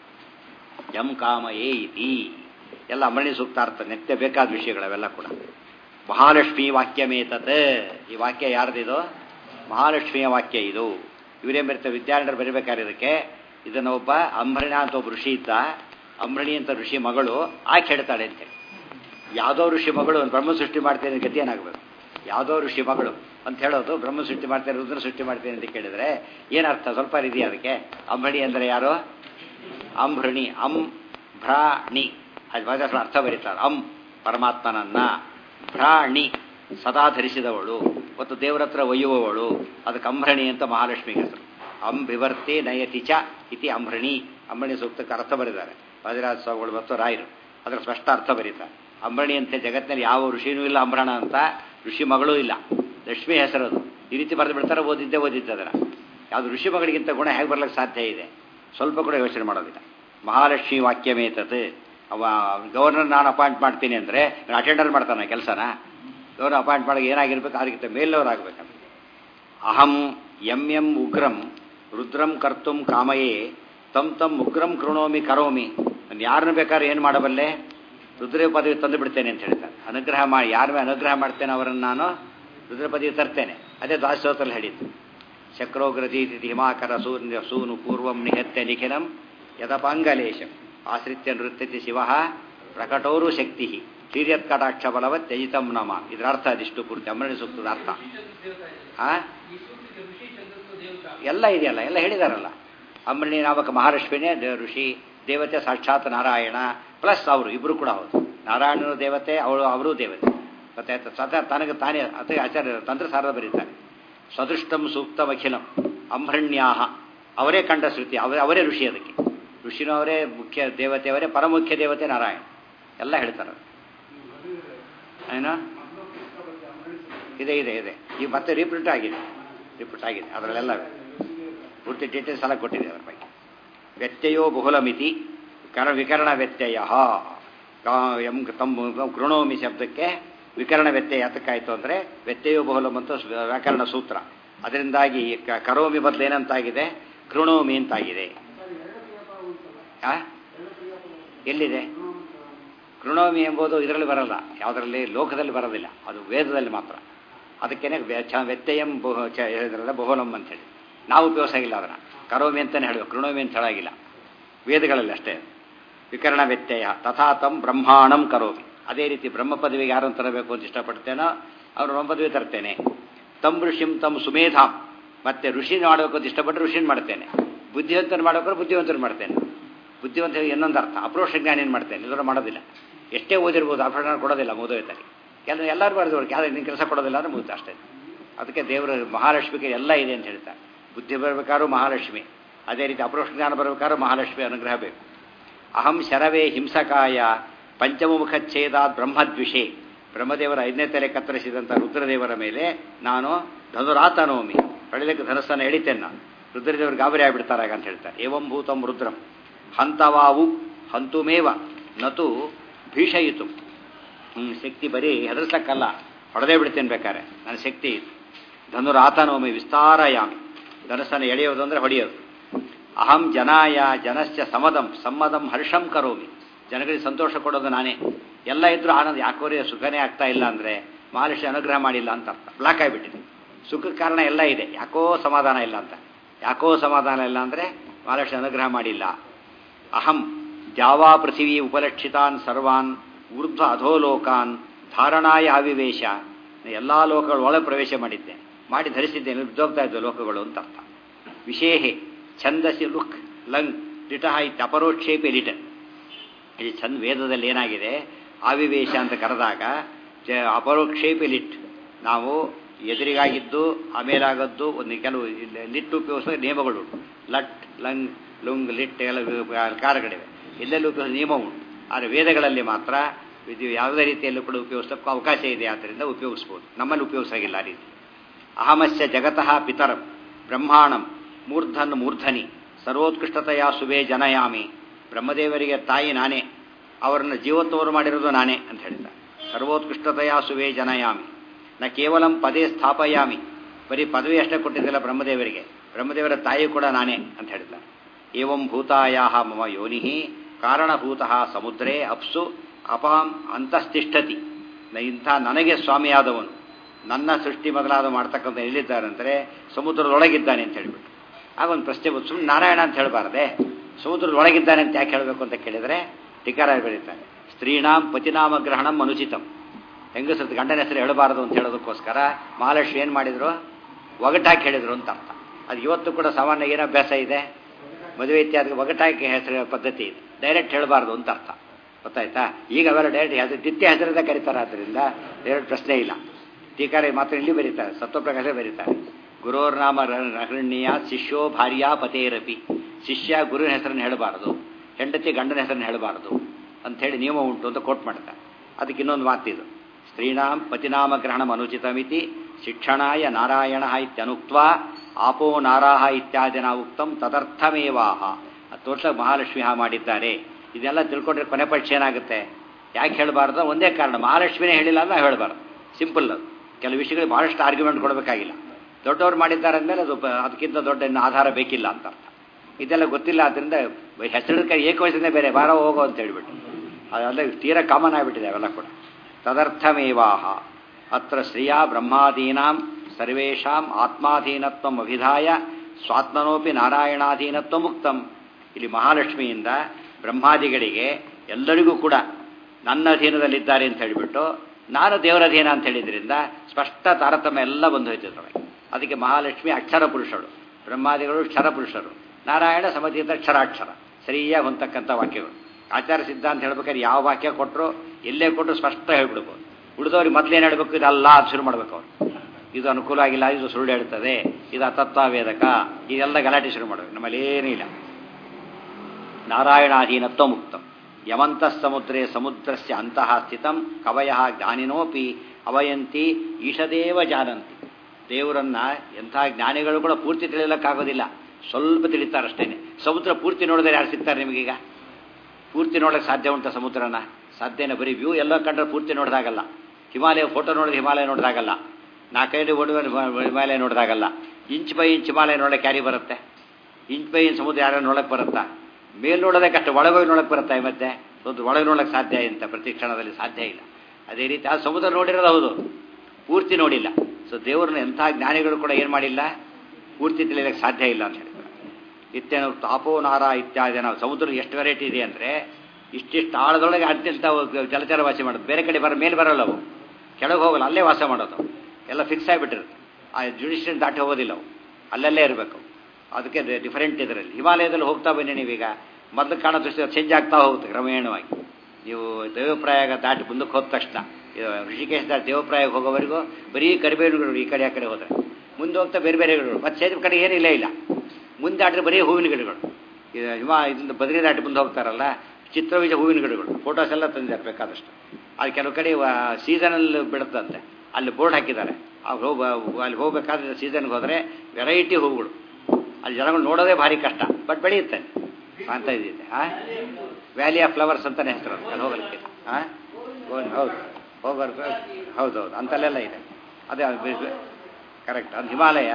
ಯಂ ಕಾಮಯೇ ಇತಿ ಎಲ್ಲ ಮರಣಿ ಸೂಕ್ತಾರ್ಥ ನಿತ್ಯ ಬೇಕಾದ ವಿಷಯಗಳವೆಲ್ಲ ಕೂಡ. ಮಹಾಲಕ್ಷ್ಮೀ ವಾಕ್ಯಮೇತತ್, ಈ ವಾಕ್ಯ ಯಾರ್ದಿದು? ಮಹಾಲಕ್ಷ್ಮಿಯ ವಾಕ್ಯ ಇದು. ಇವರೇನು ಬರೀತಾರೆ? ವಿದ್ಯಾರಣ್ಯರು ಬರೀಬೇಕಾದ್ರೆ ಇದಕ್ಕೆ ಇದನ್ನು ಒಬ್ಬ ಅಂಬರಿಣ ಅಂತ ಒಬ್ಬ ಋಷಿ ಇದ್ದ. ಅಂಬರಿಣಿ ಅಂತ ಋಷಿ ಮಗಳು ಆಕೆ ಹೇಳ್ತಾಳೆ ಅಂತೇಳಿ. ಯಾವುದೋ ಋಷಿ ಮಗಳು ಬ್ರಹ್ಮ ಸೃಷ್ಟಿ ಮಾಡ್ತೇನೆ ಗತಿ ಏನಾಗಬೇಕು? ಯಾವುದೋ ಋಷಿ ಮಗಳು ಅಂತ ಹೇಳೋದು. ಬ್ರಹ್ಮ ಸೃಷ್ಟಿ ಮಾಡ್ತೇನೆ, ರುದ್ರ ಸೃಷ್ಟಿ ಮಾಡ್ತೇನೆ ಅಂತ ಕೇಳಿದರೆ ಏನರ್ಥ? ಸ್ವಲ್ಪ ಇದೆಯಾ ಅದಕ್ಕೆ? ಅಂಬರಣಿ ಅಂದರೆ ಯಾರು? ಅಂಭೃಣಿ, ಭ್ರಾಣಿ, ಅದು ಅರ್ಥ ಬರೀತಾರೆ. ಪರಮಾತ್ಮನನ್ನ, ಭ್ರಾಣಿ ಸದಾ ಧರಿಸಿದವಳು ಮತ್ತು ದೇವರ ಹತ್ರ ಒಯ್ಯುವವಳು, ಅದಕ್ಕೆ ಅಂಭರಣಿ ಅಂತ ಮಹಾಲಕ್ಷ್ಮಿಗೆ ಹೆಸರು. ಬಿವರ್ತಿ ನಯತಿ ಚ ಇತಿ ಅಂಭರಣಿ. ಅಂಬರಣಿ ಸೂಕ್ತಕ್ಕೆ ಅರ್ಥ ಬರೀತಾರೆ ವಾದಿರಾಜ ಸ್ವಾಮಿಗಳು ಮತ್ತು ರಾಯರು. ಅದರ ಸ್ಪಷ್ಟ ಅರ್ಥ ಬರೀತಾರೆ. ಅಂಬರಣಿ ಅಂತೆ ಜಗತ್ತಿನಲ್ಲಿ ಯಾವ ಋಷಿನೂ ಇಲ್ಲ, ಅಂಬರಣ ಅಂತ ಋಷಿ ಮಗಳೂ ಇಲ್ಲ. ಲಕ್ಷ್ಮಿ ಹೆಸರದು. ಈ ರೀತಿ ಬರೆದು ಬಿಡ್ತಾರೆ, ಓದಿದ್ದೆ ಅದರ. ಯಾವುದು ಋಷಿ ಮಗಳಿಗಿಂತ ಗುಣ ಹೇಗೆ ಬರ್ಲಿಕ್ಕೆ ಸಾಧ್ಯ ಇದೆ? ಸ್ವಲ್ಪ ಕೂಡ ಯೋಚನೆ ಮಾಡೋದಿಲ್ಲ. ಮಹಾಲಕ್ಷ್ಮಿ ವಾಕ್ಯಮೇತತ್. ಅವ ಗವರ್ನರ್ ನಾನು ಅಪಾಯಿಂಟ್ ಮಾಡ್ತೀನಿ ಅಂದರೆ ಅಟೆಂಡರ್ ಮಾಡ್ತಾನೆ ಕೆಲಸನ? ಗವರ್ನರ್ ಅಪಾಯಿಂಟ್ ಮಾಡೋಕೆ ಏನಾಗಿರ್ಬೇಕು? ಅದಕ್ಕಿಂತ ಮೇಲವರಾಗಬೇಕಂತ. ಅಹಂ ಎಂ ಉಗ್ರಂ ರುದ್ರಂ ಕರ್ತುಂ ಕಾಮಯೇ ತಂ ಉಗ್ರಂ ಕೃಣೋಮಿ ಕರೋಮಿ. ನಾನು ಯಾರನ್ನು ಬೇಕಾದ್ರೆ ಏನು ಮಾಡಬಲ್ಲೆ? ರುದ್ರ ಪದವಿ ತಂದು ಬಿಡ್ತೇನೆ ಅಂತ ಹೇಳ್ತಾರೆ. ಅನುಗ್ರಹ ಮಾಡಿ ಯಾರ ಮೇಲೆ ಅನುಗ್ರಹ ಮಾಡ್ತೇನೆ ಅವರನ್ನು ನಾನು ರುದ್ರ ಪದವಿ ತರ್ತೇನೆ. ಅದೇ ದ್ವಾದಶೋತ್ತರಲ್ಲಿ ಹೇಳಿದ್ದು. ಶಕ್ರೋಗ್ರದೀತಿ ಹಿಮಾಕರ ಸೂನು ಪೂರ್ವಂ ನಿಹತ್ಯ ನಿಖಿಲಂ ಯದಪಾಂಗಲೇಶಂ ಆಶ್ರಿತ್ಯ ನೃತ್ಯತಿ ಶಿವ ಪ್ರಕಟೋರು ಶಕ್ತಿ ತೀರ್ಯತ್ಕಟಾಕ್ಷ ಬಲವತ್ ತ್ಯಜಿತಂ ನಮ. ಇದರ ಅರ್ಥ ಅದಿಷ್ಟು ಪೂರ್ತಿ ಅಂಬರಣಿ ಸೂಕ್ತದ ಅರ್ಥ. ಎಲ್ಲ ಇದೆಯಲ್ಲ, ಎಲ್ಲ ಹೇಳಿದಾರಲ್ಲ. ಅಂಬರಣಿ ನಾಮಕ ಮಹಾಲಕ್ಷ್ಮಿನೇ ಋಷಿ ದೇವತೆ, ಸಾಕ್ಷಾತ್ ನಾರಾಯಣ ಪ್ಲಸ್ ಅವರು ಇಬ್ಬರು ಕೂಡ ಹೌದು. ನಾರಾಯಣನು ದೇವತೆ, ಅವರೂ ದೇವತೆ. ಗೊತ್ತಾಯ್ತು? ಸ್ವತಃ ತನಗೆ ತಾನೇ ಅದೇ ಆಚಾರ್ಯ ತಂತ್ರಸಾರದ ಬರೀತಾರೆ. ಸ್ವದೃಷ್ಟಂ ಸೂಕ್ತಂ ಅಖಿಲಂ ಅಂಬರಣ್ಯಾಹ. ಅವರೇ ಕಂಡ ಶ್ರುತಿ, ಅವರೇ ಋಷಿ. ಅದಕ್ಕೆ ಋಷಿನೂ ಅವರೇ, ಮುಖ್ಯ ದೇವತೆ ಅವರೇ, ಪರಮುಖ್ಯ ದೇವತೆ ನಾರಾಯಣ. ಎಲ್ಲ ಹೇಳ್ತಾರೆ. ಏನೋ ಇದೆ ಈಗ ಮತ್ತೆ ರಿಪ್ರಿಂಟ್ ಆಗಿದೆ. ಅದರಲ್ಲೆಲ್ಲ ಪೂರ್ತಿ ಡೀಟೇಲ್ಸ್ ಎಲ್ಲ ಕೊಟ್ಟಿದೆ ಅದರ ಬಗ್ಗೆ. ವ್ಯತ್ಯಯೋ ಬಹುಲಮಿತಿ ವಿಕರಣ ವ್ಯತ್ಯಯ. ಕೃಣೋಮಿ ಶಬ್ದಕ್ಕೆ ವಿಕರಣ ವ್ಯತ್ಯಯ ಯಾತಕ್ಕಾಯಿತು ಅಂದರೆ ವ್ಯತ್ಯಯೋ ಬಹುಲಂ ಅಂತ ವ್ಯಾಕರಣ ಸೂತ್ರ. ಅದರಿಂದಾಗಿ ಕರೋಮಿ ಬದಲು ಏನಂತಾಗಿದೆ? ಕೃಣೋಮಿ ಅಂತಾಗಿದೆ. ಎಲ್ಲಿದೆ? ಕೃಣೋಮಿ ಎಂಬುದು ಇದರಲ್ಲಿ ಬರಲ್ಲ, ಯಾವುದರಲ್ಲಿ? ಲೋಕದಲ್ಲಿ ಬರೋದಿಲ್ಲ, ಅದು ವೇದದಲ್ಲಿ ಮಾತ್ರ. ಅದಕ್ಕೇನೆ ವ್ಯತ್ಯಯಂ ಬಹುಲಂ ಅಂತೇಳಿ ನಾವು ಉಪಯೋಗಿಸಾಗಿಲ್ಲ. ಅದನ್ನು ಕರೋಮಿ ಅಂತಲೇ ಹೇಳಬೇಕು, ಕೃಣೋಮಿ ಅಂತ ಹೇಳಾಗಿಲ್ಲ. ವೇದಗಳಲ್ಲಿ ಅಷ್ಟೇ. ವಿಕರಣ ವ್ಯತ್ಯಯ ತಥಾತಂ ಬ್ರಹ್ಮಾಣಂ ಕರೋಮಿ. ಅದೇ ರೀತಿ ಬ್ರಹ್ಮ ಪದವಿಗೆ ಯಾರನ್ನು ತರಬೇಕು ಅಂತ ಇಷ್ಟಪಡ್ತೇನೋ ಅವ್ರು ಬ್ರಹ್ಮ ಪದವಿ ತರ್ತೇನೆ. ತಂ ಋಷಿಂ ತಂ ಸುಮೇಧಾಂ. ಮತ್ತೆ ಋಷಿನ ಮಾಡಬೇಕು ಅಂತ ಇಷ್ಟಪಟ್ಟರೆ ಋಷಿನ ಮಾಡ್ತೇನೆ. ಬುದ್ಧಿವಂತನ ಮಾಡಬೇಕಾದ್ರೆ ಬುದ್ಧಿವಂತನ ಮಾಡ್ತೇನೆ. ಬುದ್ಧಿವಂತ ಇನ್ನೊಂದು ಅರ್ಥ, ಅಪ್ರೋಷ ಜ್ಞಾನ ಏನು ಮಾಡ್ತೇನೆ? ಇದರ ಮಾಡೋದಿಲ್ಲ. ಎಷ್ಟೇ ಓದಿರ್ಬೋದು, ಅಪ್ರೋಷ ಕೊಡೋದಿಲ್ಲ ಮೋದೋಯ್ತಾರೆ. ಎಲ್ಲರೂ ಬರೆದವ್ರು ಯಾರು ನಿನ್ನ ಕೆಲಸ ಕೊಡೋದಿಲ್ಲ ಅಂದರೆ ಮುಗಿತು ಅಷ್ಟೇ. ಅದಕ್ಕೆ ದೇವರು ಮಹಾಲಕ್ಷ್ಮಿಗೆ ಎಲ್ಲ ಇದೆ ಅಂತ ಹೇಳ್ತಾರೆ. ಬುದ್ಧಿ ಬರಬೇಕಾದ್ರೂ ಮಹಾಲಕ್ಷ್ಮಿ, ಅದೇ ರೀತಿ ಅಪ್ರೋಷ ಜ್ಞಾನ ಬರಬೇಕಾದ್ರೂ ಮಹಾಲಕ್ಷ್ಮಿ ಅನುಗ್ರಹ ಬೇಕು. ಅಹಂ ಶರವೇ ಹಿಂಸಕಾಯ ಪಂಚಮುಖಚ್ಛೇದಾತ್ ಬ್ರಹ್ಮದ್ವಿಷೇ. ಬ್ರಹ್ಮದೇವರ 5ನೇ ತಲೆ ಕತ್ತರಿಸಿದಂಥ ರುದ್ರದೇವರ ಮೇಲೆ ನಾನು ಧನುರಾತನೋಮಿ, ಹೊಳಿಲಿಕ್ಕೆ ಧನಸ್ಸನ್ನು ಎಳಿತೇನೆ ನಾನು. ರುದ್ರದೇವರು ಗಾಬರಿ ಆಗಿಬಿಡ್ತಾರಾಗ ಅಂತ ಹೇಳ್ತಾರೆ. ಏವಂ ಭೂತಂ ರುದ್ರಂ ಹಂತವಾವು ಹಂತುಮೇವ ನತು ಭೀಷಯಿತು. ಶಕ್ತಿ ಬರೀ ಹೆದರ್ಸಕ್ಕಲ್ಲ, ಹೊಡೆದೇ ಬಿಡ್ತೇನೆ ಬೇಕಾರೆ, ನನ್ನ ಶಕ್ತಿ ಇದು. ಧನುರಾತನೋಮಿ ವಿಸ್ತಾರಯಾಮಿ. ಧನಸ್ಸನ್ನು ಎಳೆಯೋದು ಅಂದರೆ ಹೊಡೆಯೋದು. ಅಹಂ ಜನಾಯ ಜನಶ್ಚ ಸಮ್ಮದಂ ಹರ್ಷಂ ಕರೋಮಿ. ಜನಗಳಿಗೆ ಸಂತೋಷ ಕೊಡೋದು ನಾನೇ. ಎಲ್ಲ ಇದ್ರೂ ಆನಂದ ಯಾಕೋರೇ ಸುಖನೇ ಆಗ್ತಾ ಇಲ್ಲ ಅಂದರೆ ಮಹಾಲಕ್ಷ್ಮಿ ಅನುಗ್ರಹ ಮಾಡಿಲ್ಲ ಅಂತ ಅರ್ಥ. ಬ್ಲಾಕ್ ಆಗಿಬಿಟ್ಟಿದೆ. ಸುಖಕ್ಕೆ ಕಾರಣ ಎಲ್ಲ ಇದೆ, ಯಾಕೋ ಸಮಾಧಾನ ಇಲ್ಲ ಅಂತ. ಯಾಕೋ ಸಮಾಧಾನ ಇಲ್ಲ ಅಂದರೆ ಮಹಾಲಕ್ಷ್ಮಿ ಅನುಗ್ರಹ ಮಾಡಿಲ್ಲ. ಅಹಂ ದ್ಯಾವಾ ಪೃಥಿವೀ ಉಪಲಕ್ಷಿತಾನ್ ಸರ್ವಾನ್ ಊರ್ಧ್ವ ಅಧೋಲೋಕಾನ್ ಧಾರಣಾಯ ಅವಿವೇಶ. ಎಲ್ಲ ಲೋಕಗಳು ಒಳ ಪ್ರವೇಶ ಮಾಡಿದ್ದೆ, ಮಾಡಿ ಧರಿಸಿದ್ದೇನೆ, ಬಿದ್ದೋಗ್ತಾ ಇದ್ದ ಲೋಕಗಳು ಅಂತ ಅರ್ಥ. ವಿಶೇಷೆ ಛಂದಸಿ ಲುಕ್ ಲಂಗ್ ಲಿಟಹ ಇತ್ತು ಅಪರೋಕ್ಷೇಪಿ ಲಿಟ. ಇದು ಛಂದ ವೇದದಲ್ಲಿ ಏನಾಗಿದೆ? ಆವಿವೇಶ ಅಂತ ಕರೆದಾಗ ಅಪರೋಕ್ಷೇಪಿ ಲಿಟ್. ನಾವು ಎದುರಿಗಾಗಿದ್ದು ಆಮೇಲಾಗದ್ದು ಒಂದು ಕೆಲವು ಲಿಟ್ ಉಪಯೋಗಿಸುವ ನಿಯಮಗಳು ಉಂಟು. ಲಟ್ ಲಂಗ್ ಲುಂಗ್ ಲಿಟ್ ಎಲ್ಲ ಕಾರಗಳಿವೆ, ಎಲ್ಲೆಲ್ಲೂ ಉಪಯೋಗಿಸುವ ನಿಯಮ ಉಂಟು. ಆದರೆ ವೇದಗಳಲ್ಲಿ ಮಾತ್ರ ಇದು ಯಾವುದೇ ರೀತಿಯಲ್ಲೂ ಕೂಡ ಉಪಯೋಗಿಸೋಕ್ಕೆ ಅವಕಾಶ ಇದೆ. ಆದ್ದರಿಂದ ಉಪಯೋಗಿಸ್ಬೋದು, ನಮ್ಮಲ್ಲಿ ಉಪಯೋಗಿಸಾಗಿಲ್ಲ ಆ ರೀತಿ. ಅಹಮಸ್ಯ ಜಗತಃ ಪಿತರಂ ಬ್ರಹ್ಮಾಣಂ ಮೂರ್ಧನಿ ಸರ್ವೋತ್ಕೃಷ್ಟತೆಯ ಸುಬೇ ಜನಯಾಮಿ. ಬ್ರಹ್ಮದೇವರಿಗೆ ತಾಯಿ ನಾನೇ, ಅವರನ್ನು ಜೀವೋತ್ತವರು ಮಾಡಿರೋದು ನಾನೇ ಅಂತ ಹೇಳ್ತಾರೆ. ಸರ್ವೋತ್ಕೃಷ್ಟತೆಯ ಸುಬೇ ಜನಯಾಮಿ ನ ಕೇವಲಂ ಪದೇ ಸ್ಥಾಪಯಾಮಿ. ಬರೀ ಪದವಿ ಅಷ್ಟೇ ಕೊಟ್ಟಿದ್ದಿಲ್ಲ ಬ್ರಹ್ಮದೇವರಿಗೆ, ಬ್ರಹ್ಮದೇವರ ತಾಯಿ ಕೂಡ ನಾನೇ ಅಂತ ಹೇಳ್ತಾರೆ. ಏವಂ ಭೂತಾಯಾ ಮಮ ಯೋನಿ ಕಾರಣಭೂತಃ ಸಮುದ್ರೇ ಅಪ್ಸು ಅಪಾಂ ಅಂತಸ್ತಿಷ್ಠತಿ. ಇಂಥ ನನಗೆ ಸ್ವಾಮಿಯಾದವನು, ನನ್ನ ಸೃಷ್ಟಿ ಮೊದಲಾದ ಮಾಡ್ತಕ್ಕಂಥ ಎಲ್ಲಿದ್ದಾರಂದರೆ ಸಮುದ್ರದೊಳಗಿದ್ದಾನೆ ಅಂತ ಹೇಳಿಬಿಟ್ಟು. ಆಗ ಒಂದು ಪ್ರಶ್ನೆ ಬಂತು, ಸುಮ್ಮನೆ ನಾರಾಯಣ ಅಂತ ಹೇಳಬಾರ್ದೆ, ಸಮುದ್ರದೊಳಗಿದ್ದಾನೆ ಅಂತ ಯಾಕೆ ಹೇಳಬೇಕು ಅಂತ ಕೇಳಿದರೆ ಟೀಕಾರ ಬರೀತಾರೆ. ಸ್ತ್ರೀಣಾಂ ಪತಿನಾಮ ಗ್ರಹಣಂ ಅನುಚಿತಂ. ಹೆಂಗಸರದ್ದು ಗಂಡನ ಹೆಸರು ಹೇಳಬಾರದು ಅಂತ ಹೇಳೋದಕ್ಕೋಸ್ಕರ ಮಹಾಲಕ್ಷ್ಮಿ ಏನು ಮಾಡಿದ್ರು, ಒಗಟಾಕಿ ಹೇಳಿದ್ರು ಅಂತ ಅರ್ಥ. ಅದು ಇವತ್ತು ಕೂಡ ಸಾಮಾನ್ಯ ಏನು ಅಭ್ಯಾಸ ಇದೆ, ಮದುವೆ ಇತ್ಯಾದಿ ಒಗಟಾಕಿ ಹೆಸರು ಪದ್ಧತಿ ಇದೆ, ಡೈರೆಕ್ಟ್ ಹೇಳಬಾರ್ದು ಅಂತ ಅರ್ಥ. ಗೊತ್ತಾಯ್ತಾ? ಈಗ ಅವೆಲ್ಲ ಡೈರೆಕ್ಟ್ ನಿತ್ಯ ಹೆಸರಿಂದ ಕರೀತಾರೆ, ಆದ್ದರಿಂದ ಡೈರೆಕ್ಟ್ ಪ್ರಶ್ನೆ ಇಲ್ಲ. ಟೀಕಾರಿ ಮಾತ್ರ ಇಲ್ಲಿ ಬರೀತಾರೆ, ಸತ್ವಪ್ರಕಾಶ ಬರೀತಾರೆ. ಗುರೋರ್ನಾಮ ರಹಣ್ಯ ಶಿಷ್ಯೋ ಭಾರ್ಯಾ ಪತೇರಪಿ. ಶಿಷ್ಯ ಗುರುವಿನ ಹೆಸರನ್ನು ಹೇಳಬಾರದು, ಹೆಂಡತಿ ಗಂಡನ ಹೆಸರನ್ನು ಹೇಳಬಾರದು ಅಂಥೇಳಿ ನಿಯಮ ಉಂಟು ಅಂತ ಕೋಟ್ ಮಾಡ್ತಾರೆ. ಅದಕ್ಕೆ ಇನ್ನೊಂದು ಮಾತಿದು, ಸ್ತ್ರೀಣಾಂ ಪತಿನಾಮ ಗ್ರಹಣಂ ಅನುಚಿತಮಿತಿ ಶಿಕ್ಷಣಾಯ ನಾರಾಯಣ ಇತ್ಯನುಕ್ತ್ವಾ ಆಪೋ ನಾರಾಹ ಇತ್ಯಾದಿನ ಉಕ್ತಂ ತದರ್ಥಮೇವಾಹ. ಅದು ತೋರ್ಸಕ್ಕೆ ಮಹಾಲಕ್ಷ್ಮಿ ಮಾಡಿದ್ದಾರೆ. ಇದೆಲ್ಲ ತಿಳ್ಕೊಂಡ್ರೆ ಕೊನೆ ಪಕ್ಷ ಏನಾಗುತ್ತೆ, ಯಾಕೆ ಹೇಳಬಾರ್ದು? ಒಂದೇ ಕಾರಣ, ಮಹಾಲಕ್ಷ್ಮಿನೇ ಹೇಳಿಲ್ಲ ಅಂದ್ರೆ ಹೇಳಬಾರ್ದು. ಸಿಂಪಲ್ ಅದು. ಕೆಲವು ವಿಷಯಗಳಿಗೆ ಬಹಳಷ್ಟು ಆರ್ಗ್ಯುಮೆಂಟ್ ಕೊಡಬೇಕಾಗಿಲ್ಲ. ದೊಡ್ಡವ್ರು ಮಾಡಿದ್ದಾರೆ ಅಂದಮೇಲೆ ಅದು ಅದಕ್ಕಿಂತ ದೊಡ್ಡ ಆಧಾರ ಬೇಕಿಲ್ಲ ಅಂತ ಅರ್ಥ. ಇದೆಲ್ಲ ಗೊತ್ತಿಲ್ಲ, ಆದ್ದರಿಂದ ಹೆಸರು ಕೈ ಏಕವಚನೇ ಬೇರೆ, ಬಾರೋ ಹೋಗೋ ಅಂತ ಹೇಳಿಬಿಟ್ಟು ಅದೆಲ್ಲ ತೀರಾ ಕಾಮನ್ ಆಗಿಬಿಟ್ಟಿದೆ ಅವೆಲ್ಲ ಕೂಡ. ತದರ್ಥಮೇವಾಹ ಅತ್ರ ಶ್ರಿಯಾ ಬ್ರಹ್ಮಾದೀನಾಂ ಸರ್ವೇಷಾಂ ಆತ್ಮಾಧೀನತ್ವಂ ಅಭಿಧಾಯ ಸ್ವಾತ್ಮನೋಪಿ ನಾರಾಯಣಾಧೀನತ್ವ ಮುಕ್ತಂ. ಇಲ್ಲಿ ಮಹಾಲಕ್ಷ್ಮಿಯಿಂದ ಬ್ರಹ್ಮಾದಿಗಳಿಗೆ ಎಲ್ಲರಿಗೂ ಕೂಡ ನನ್ನ ಅಧೀನದಲ್ಲಿದ್ದಾರೆ ಅಂತ ಹೇಳಿಬಿಟ್ಟು ನಾನು ದೇವರ ಅಧೀನ ಅಂತ ಹೇಳಿದ್ರಿಂದ ಸ್ಪಷ್ಟ ತಾರತಮ್ಯ ಎಲ್ಲ ಬಂದು ಹೋಯ್ತಿದ್ರೊಳಗೆ. ಅದಕ್ಕೆ ಮಹಾಲಕ್ಷ್ಮಿ ಅಕ್ಷರ ಪುರುಷರು, ಬ್ರಹ್ಮಾದಿಗಳು ಕ್ಷರ ಪುರುಷರು, ನಾರಾಯಣ ಸಮತೀತ ಕ್ಷರಾಕ್ಷರ, ಸರಿಯಾಗಿ ಹೊಂದತಕ್ಕಂಥ ವಾಕ್ಯಗಳು. ಆಚಾರ ಸಿದ್ಧಾಂತ ಹೇಳ್ಬೇಕಾದ್ರೆ ಯಾವ ವಾಕ್ಯ ಕೊಟ್ಟರು ಎಲ್ಲೇ ಕೊಟ್ಟರು ಸ್ಪಷ್ಟ ಹೇಳ್ಬಿಡ್ಬೋದು. ಉಳಿದವ್ರಿಗೆ ಮೊದಲೇನು ಹೇಳಬೇಕು, ಇದೆಲ್ಲ ಅದು ಶುರು ಮಾಡ್ಬೇಕು ಅವರು. ಇದು ಅನುಕೂಲ ಆಗಿಲ್ಲ, ಇದು ಸುಳ್ಳು ಹೇಳ್ತದೆ, ಇದು ಅತತ್ವವೇದಕ, ಇದೆಲ್ಲ ಗಲಾಟೆ ಶುರು ಮಾಡಬೇಕು. ನಮ್ಮಲ್ಲಿ ಏನೂ ಇಲ್ಲ. ನಾರಾಯಣಾಧೀನತ್ವ ಮುಕ್ತಂ ಯಮಂತಃ ಸಮುದ್ರೇ ಸಮುದ್ರಸ್ಯ ಅಂತಃ ಸ್ಥಿತಂ ಕವಯಃ ಜ್ಞಾನಿನೋಪಿ ಅವಯಂತಿ ಈಶದೇವ ಜಾನಂತಿ. ದೇವರನ್ನ ಎಂಥ ಜ್ಞಾನಿಗಳು ಕೂಡ ಪೂರ್ತಿ ತಿಳಿಯಲಿಕ್ಕಾಗೋದಿಲ್ಲ, ಸ್ವಲ್ಪ ತಿಳಿತಾರಷ್ಟೇನೆ. ಸಮುದ್ರ ಪೂರ್ತಿ ನೋಡಿದ್ರೆ ಯಾರು ಸಿಗ್ತಾರೆ ನಿಮಗೀಗ? ಪೂರ್ತಿ ನೋಡೋಕ್ಕೆ ಸಾಧ್ಯ ಉಂಟ ಸಮುದ್ರನ? ಸಾಧ್ಯನೇ. ಬರೀ ವ್ಯೂ ಎಲ್ಲ ಕಂಡ್ರೆ ಪೂರ್ತಿ ನೋಡಿದಾಗಲ್ಲ. ಹಿಮಾಲಯ ಫೋಟೋ ನೋಡಿದ್ರೆ ಹಿಮಾಲಯ ನೋಡಿದಾಗಲ್ಲ, 4 ಓಡುವ ಹಿಮಾಲಯ ನೋಡಿದಾಗಲ್ಲ. ಇಂಚ್ ಬೈ ಇಂಚ್ ಹಿಮಾಲಯ ನೋಡೋಕ್ಕೆ ಯಾರಿಗೆ ಬರುತ್ತೆ? ಇಂಚ್ ಬೈ ಇಂಚ್ ಸಮುದ್ರ ಯಾರು ನೋಡೋಕ್ಕೆ ಬರುತ್ತಾ? ಮೇಲ್ ನೋಡೋದೇ ಕಷ್ಟ, ಒಳಗೋಗಿ ನೋಡೋಕ್ಕೆ ಬರುತ್ತಾ? ಮತ್ತೆ ಒಂದು ಒಳಗೆ ನೋಡೋಕ್ಕೆ ಸಾಧ್ಯ ಅಂತ ಪ್ರತಿ ಕ್ಷಣದಲ್ಲಿ ಸಾಧ್ಯ ಇಲ್ಲ. ಅದೇ ರೀತಿ ಆ ಸಮುದ್ರ ನೋಡಿರೋದು ಹೌದು, ಪೂರ್ತಿ ನೋಡಿಲ್ಲ. ಸೊ ದೇವ್ರನ್ನ ಎಂಥ ಜ್ಞಾನಿಗಳು ಕೂಡ ಏನು ಮಾಡಿಲ್ಲ, ಪೂರ್ತಿ ತಿಳಿಯಲಿಕ್ಕೆ ಸಾಧ್ಯ ಇಲ್ಲ ಅಂತ ಹೇಳ್ತಾರೆ. ಇತ್ಯನು ತಾಪೋ ನಾರ ಇತ್ಯಾದಿ. ನಾವು ಸಮುದ್ರ ಎಷ್ಟು ವೆರೈಟಿ ಇದೆ ಅಂದರೆ ಇಷ್ಟಿಷ್ಟು ಆಳದೊಳಗೆ ಅತ್ಯಂತ ಜಲಚರ ವಾಸ ಮಾಡೋದು. ಬೇರೆ ಕಡೆ ಮೇಲೆ ಬರೋಲ್ಲ ಅವು, ಕೆಳಗೆ ಹೋಗಲ್ಲ, ಅಲ್ಲೇ ವಾಸ ಮಾಡೋದು. ಎಲ್ಲ ಫಿಕ್ಸ್ ಆಗಿಬಿಟ್ಟಿರುತ್ತೆ. ಆ ಜುಡಿಷಿಯನ್ ದಾಟಿ ಹೋಗೋದಿಲ್ಲ ಅವು, ಅಲ್ಲಲ್ಲೇ ಇರಬೇಕು. ಅದಕ್ಕೆ ಡಿಫರೆಂಟ್ ಇದರಲ್ಲಿ. ಹಿಮಾಲಯದಲ್ಲಿ ಹೋಗ್ತಾ ಬನ್ನಿ ನೀವೀಗ, ಮೊದಲು ಕಾಣೋ ದೃಷ್ಟಿ ಚೇಂಜ್ ಆಗ್ತಾ ಹೋಗುತ್ತೆ ಕ್ರಮೇಣವಾಗಿ. ನೀವು ದೇವಪ್ರಾಯಾಗ ದಾಟಿ ಮುಂದಕ್ಕೆ ಹೋದ ತಕ್ಷಣ, ಋಷಿಕೇಶ ದಾಟಿ ದೇವಪ್ರಾಯಾಗ ಹೋಗೋವರೆಗೂ ಬರೀ ಕರಿಬೇವಿನಗಳು, ಈ ಕಡೆ ಆ ಕಡೆ ಹೋದರೆ ಮುಂದೆ ಹೋಗ್ತಾ ಬೇರೆ ಬೇರೆ ಗಿಡಗಳು. ಮತ್ತು ಸೇರಿದ ಕಡೆ ಏನಿಲ್ಲ ಇಲ್ಲ, ಮುಂದೆ ದಾಟ್ರೆ ಬರೀ ಹೂವಿನ ಗಿಡಗಳು. ಇದರಿಂದ ಬದ್ರಿ ದಾಟಿ ಮುಂದೆ ಹೋಗ್ತಾರಲ್ಲ, ಚಿತ್ರಬೀಜ ಹೂವಿನ ಗಿಡಗಳು. ಫೋಟೋಸ್ ಎಲ್ಲ ತಂದಿದ್ದಾರೆ ಬೇಕಾದಷ್ಟು. ಅದು ಕೆಲವು ಕಡೆ ಸೀಸನಲ್ಲಿ ಬಿಡುತ್ತಂತೆ, ಅಲ್ಲಿ ಬೋರ್ಡ್ ಹಾಕಿದ್ದಾರೆ. ಅಲ್ಲಿ ಹೋಗಬೇಕಾದ್ರೆ ಸೀಸನ್ಗೆ ಹೋದರೆ ವೆರೈಟಿ ಹೂವುಗಳು, ಅಲ್ಲಿ ಜನಗಳು ನೋಡೋದೇ ಭಾರಿ ಕಷ್ಟ, ಬಟ್ ಬೆಳೆಯುತ್ತೆ ಅಂತ ಇದ್ದಿದೆ. ವ್ಯಾಲಿ ಆಫ್ ಫ್ಲವರ್ಸ್ ಅಂತಲೇ ಹೆಸರು ಅಲ್ಲಿ ಹೋಗಲಿಕ್ಕೆ. ಹೌದು ಹೋಗೋರ್ಗು ಹೌದೌದು ಅಂತಲ್ಲೆಲ್ಲ ಇದೆ. ಅದೇ ಕರೆಕ್ಟ್. ಅದು ಹಿಮಾಲಯ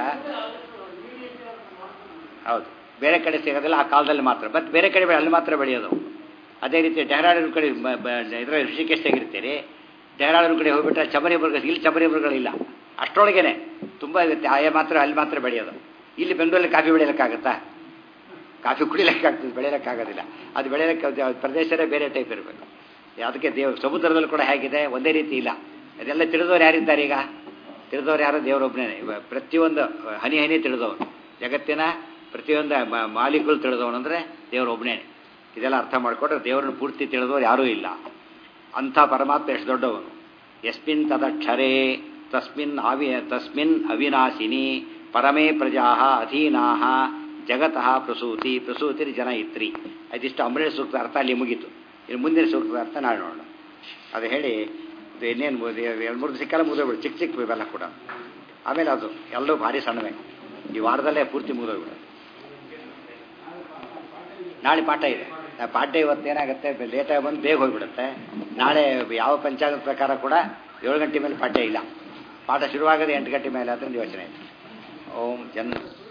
ಹೌದು, ಬೇರೆ ಕಡೆ ಸಿಗೋದಿಲ್ಲ, ಆ ಕಾಲದಲ್ಲಿ ಮಾತ್ರ. ಬಟ್ ಬೇರೆ ಕಡೆ ಅಲ್ಲಿ ಮಾತ್ರ ಬೆಳೆಯೋದು. ಅದೇ ರೀತಿ ಡೆಹ್ರಾಡೂನ್ ಕಡೆ ಇದರ ಋಷಿಕೇಶಾಗಿರ್ತೀರಿ, ಡೆಹ್ರಾಡೂನ್ ಕಡೆ ಹೋಗ್ಬಿಟ್ರೆ ಚಮರಿ ಮೃಗ, ಇಲ್ಲಿ ಚಮರಿ ಮೃಗಗಳಿಲ್ಲ, ಅಷ್ಟರೊಳಗೇನೆ ತುಂಬ ಇರುತ್ತೆ. ಆಯಾ ಮಾತ್ರ ಅಲ್ಲಿ ಮಾತ್ರ ಬೆಳೆಯೋದು. ಇಲ್ಲಿ ಬೆಂಗಳೂರಲ್ಲಿ ಕಾಫಿ ಬೆಳೆಯೋಕ್ಕಾಗತ್ತಾ? ಕಾಫಿ ಕುಡಿಲಿಕ್ಕಾಗ್ತದೆ, ಬೆಳೆಯೋಕ್ಕಾಗೋದಿಲ್ಲ. ಅದು ಬೆಳೆಯೋಕ್ಕೆ ಪ್ರದೇಶನೇ ಬೇರೆ ಟೈಪ್ ಇರಬೇಕು. ಅದಕ್ಕೆ ಸಮುದ್ರದಲ್ಲಿ ಕೂಡ ಹೇಗಿದೆ, ಒಂದೇ ರೀತಿ ಇಲ್ಲ. ಅದೆಲ್ಲ ತಿಳಿದವ್ರು ಯಾರಿದ್ದಾರೆ ಈಗ? ತಿಳಿದವ್ರು ಯಾರು? ದೇವರೊಬ್ಬನೇ. ಪ್ರತಿಯೊಂದು ಹನಿ ಹನಿ ತಿಳಿದವನು, ಜಗತ್ತಿನ ಪ್ರತಿಯೊಂದು ಮಾಲೀಕರು ತಿಳಿದವನು ಅಂದರೆ ದೇವರೊಬ್ಬನೇ. ಇದೆಲ್ಲ ಅರ್ಥ ಮಾಡಿಕೊಂಡ್ರೆ ದೇವರನ್ನು ಪೂರ್ತಿ ತಿಳಿದವರು ಯಾರೂ ಇಲ್ಲ. ಅಂಥ ಪರಮಾತ್ಮ ಎಷ್ಟು ದೊಡ್ಡವನು. ಯಸ್ಮಿನ್ ತದಕ್ಷರೇ ತಸ್ಮಿನ್ ಅವಿನಾಶಿನಿ ಪರಮೇ ಪ್ರಜಾ ಅಧೀನಾ ಜಗತಃ ಪ್ರಸೂತಿರ್ ಜನಯಿತ್ರಿ. ಅದಿಷ್ಟು ಅಂಬರೀಷ್ ಸೂಕ್ತ ಅರ್ಥ ಅಲ್ಲಿ ಮುಗೀತು. ಇನ್ನು ಮುಂದಿನ ಸೂಕ್ತದ ಅರ್ಥ ನಾಳೆ ನೋಡೋಣ. ಅದು ಹೇಳಿ ಇದು ಇನ್ನೇನು 2-3 ದಿವಸಕ್ಕೆಲ್ಲ ಮುಗಿದೋಗ್ಬಿಡು, ಚಿಕ್ಕ ಚಿಕ್ಕ ಇವೆಲ್ಲ ಕೂಡ. ಆಮೇಲೆ ಅದು ಎಲ್ಲರೂ ಭಾರಿ ಸಣ್ಣವೆ. ಈ ವಾರದಲ್ಲೇ ಪೂರ್ತಿ ಮುಗಿದೋಗ್ಬಿಡು. ನಾಳೆ ಪಾಠ ಇದೆ. ಪಾಠ ಇವತ್ತು ಏನಾಗುತ್ತೆ, ಲೇಟಾಗಿ ಬಂದು ಬೇಗ ಹೋಗಿಬಿಡುತ್ತೆ. ನಾಳೆ ಯಾವ ಪಂಚಾಂಗದ ಪ್ರಕಾರ ಕೂಡ 7 ಗಂಟೆ ಮೇಲೆ ಪಾಠ ಇಲ್ಲ. ಪಾಠ ಶುರುವಾಗೋದು 8 ಗಂಟೆ ಮೇಲೆ ಅಂತ ಯೋಚನೆ ಇದೆ. ಓಂ ಜನ್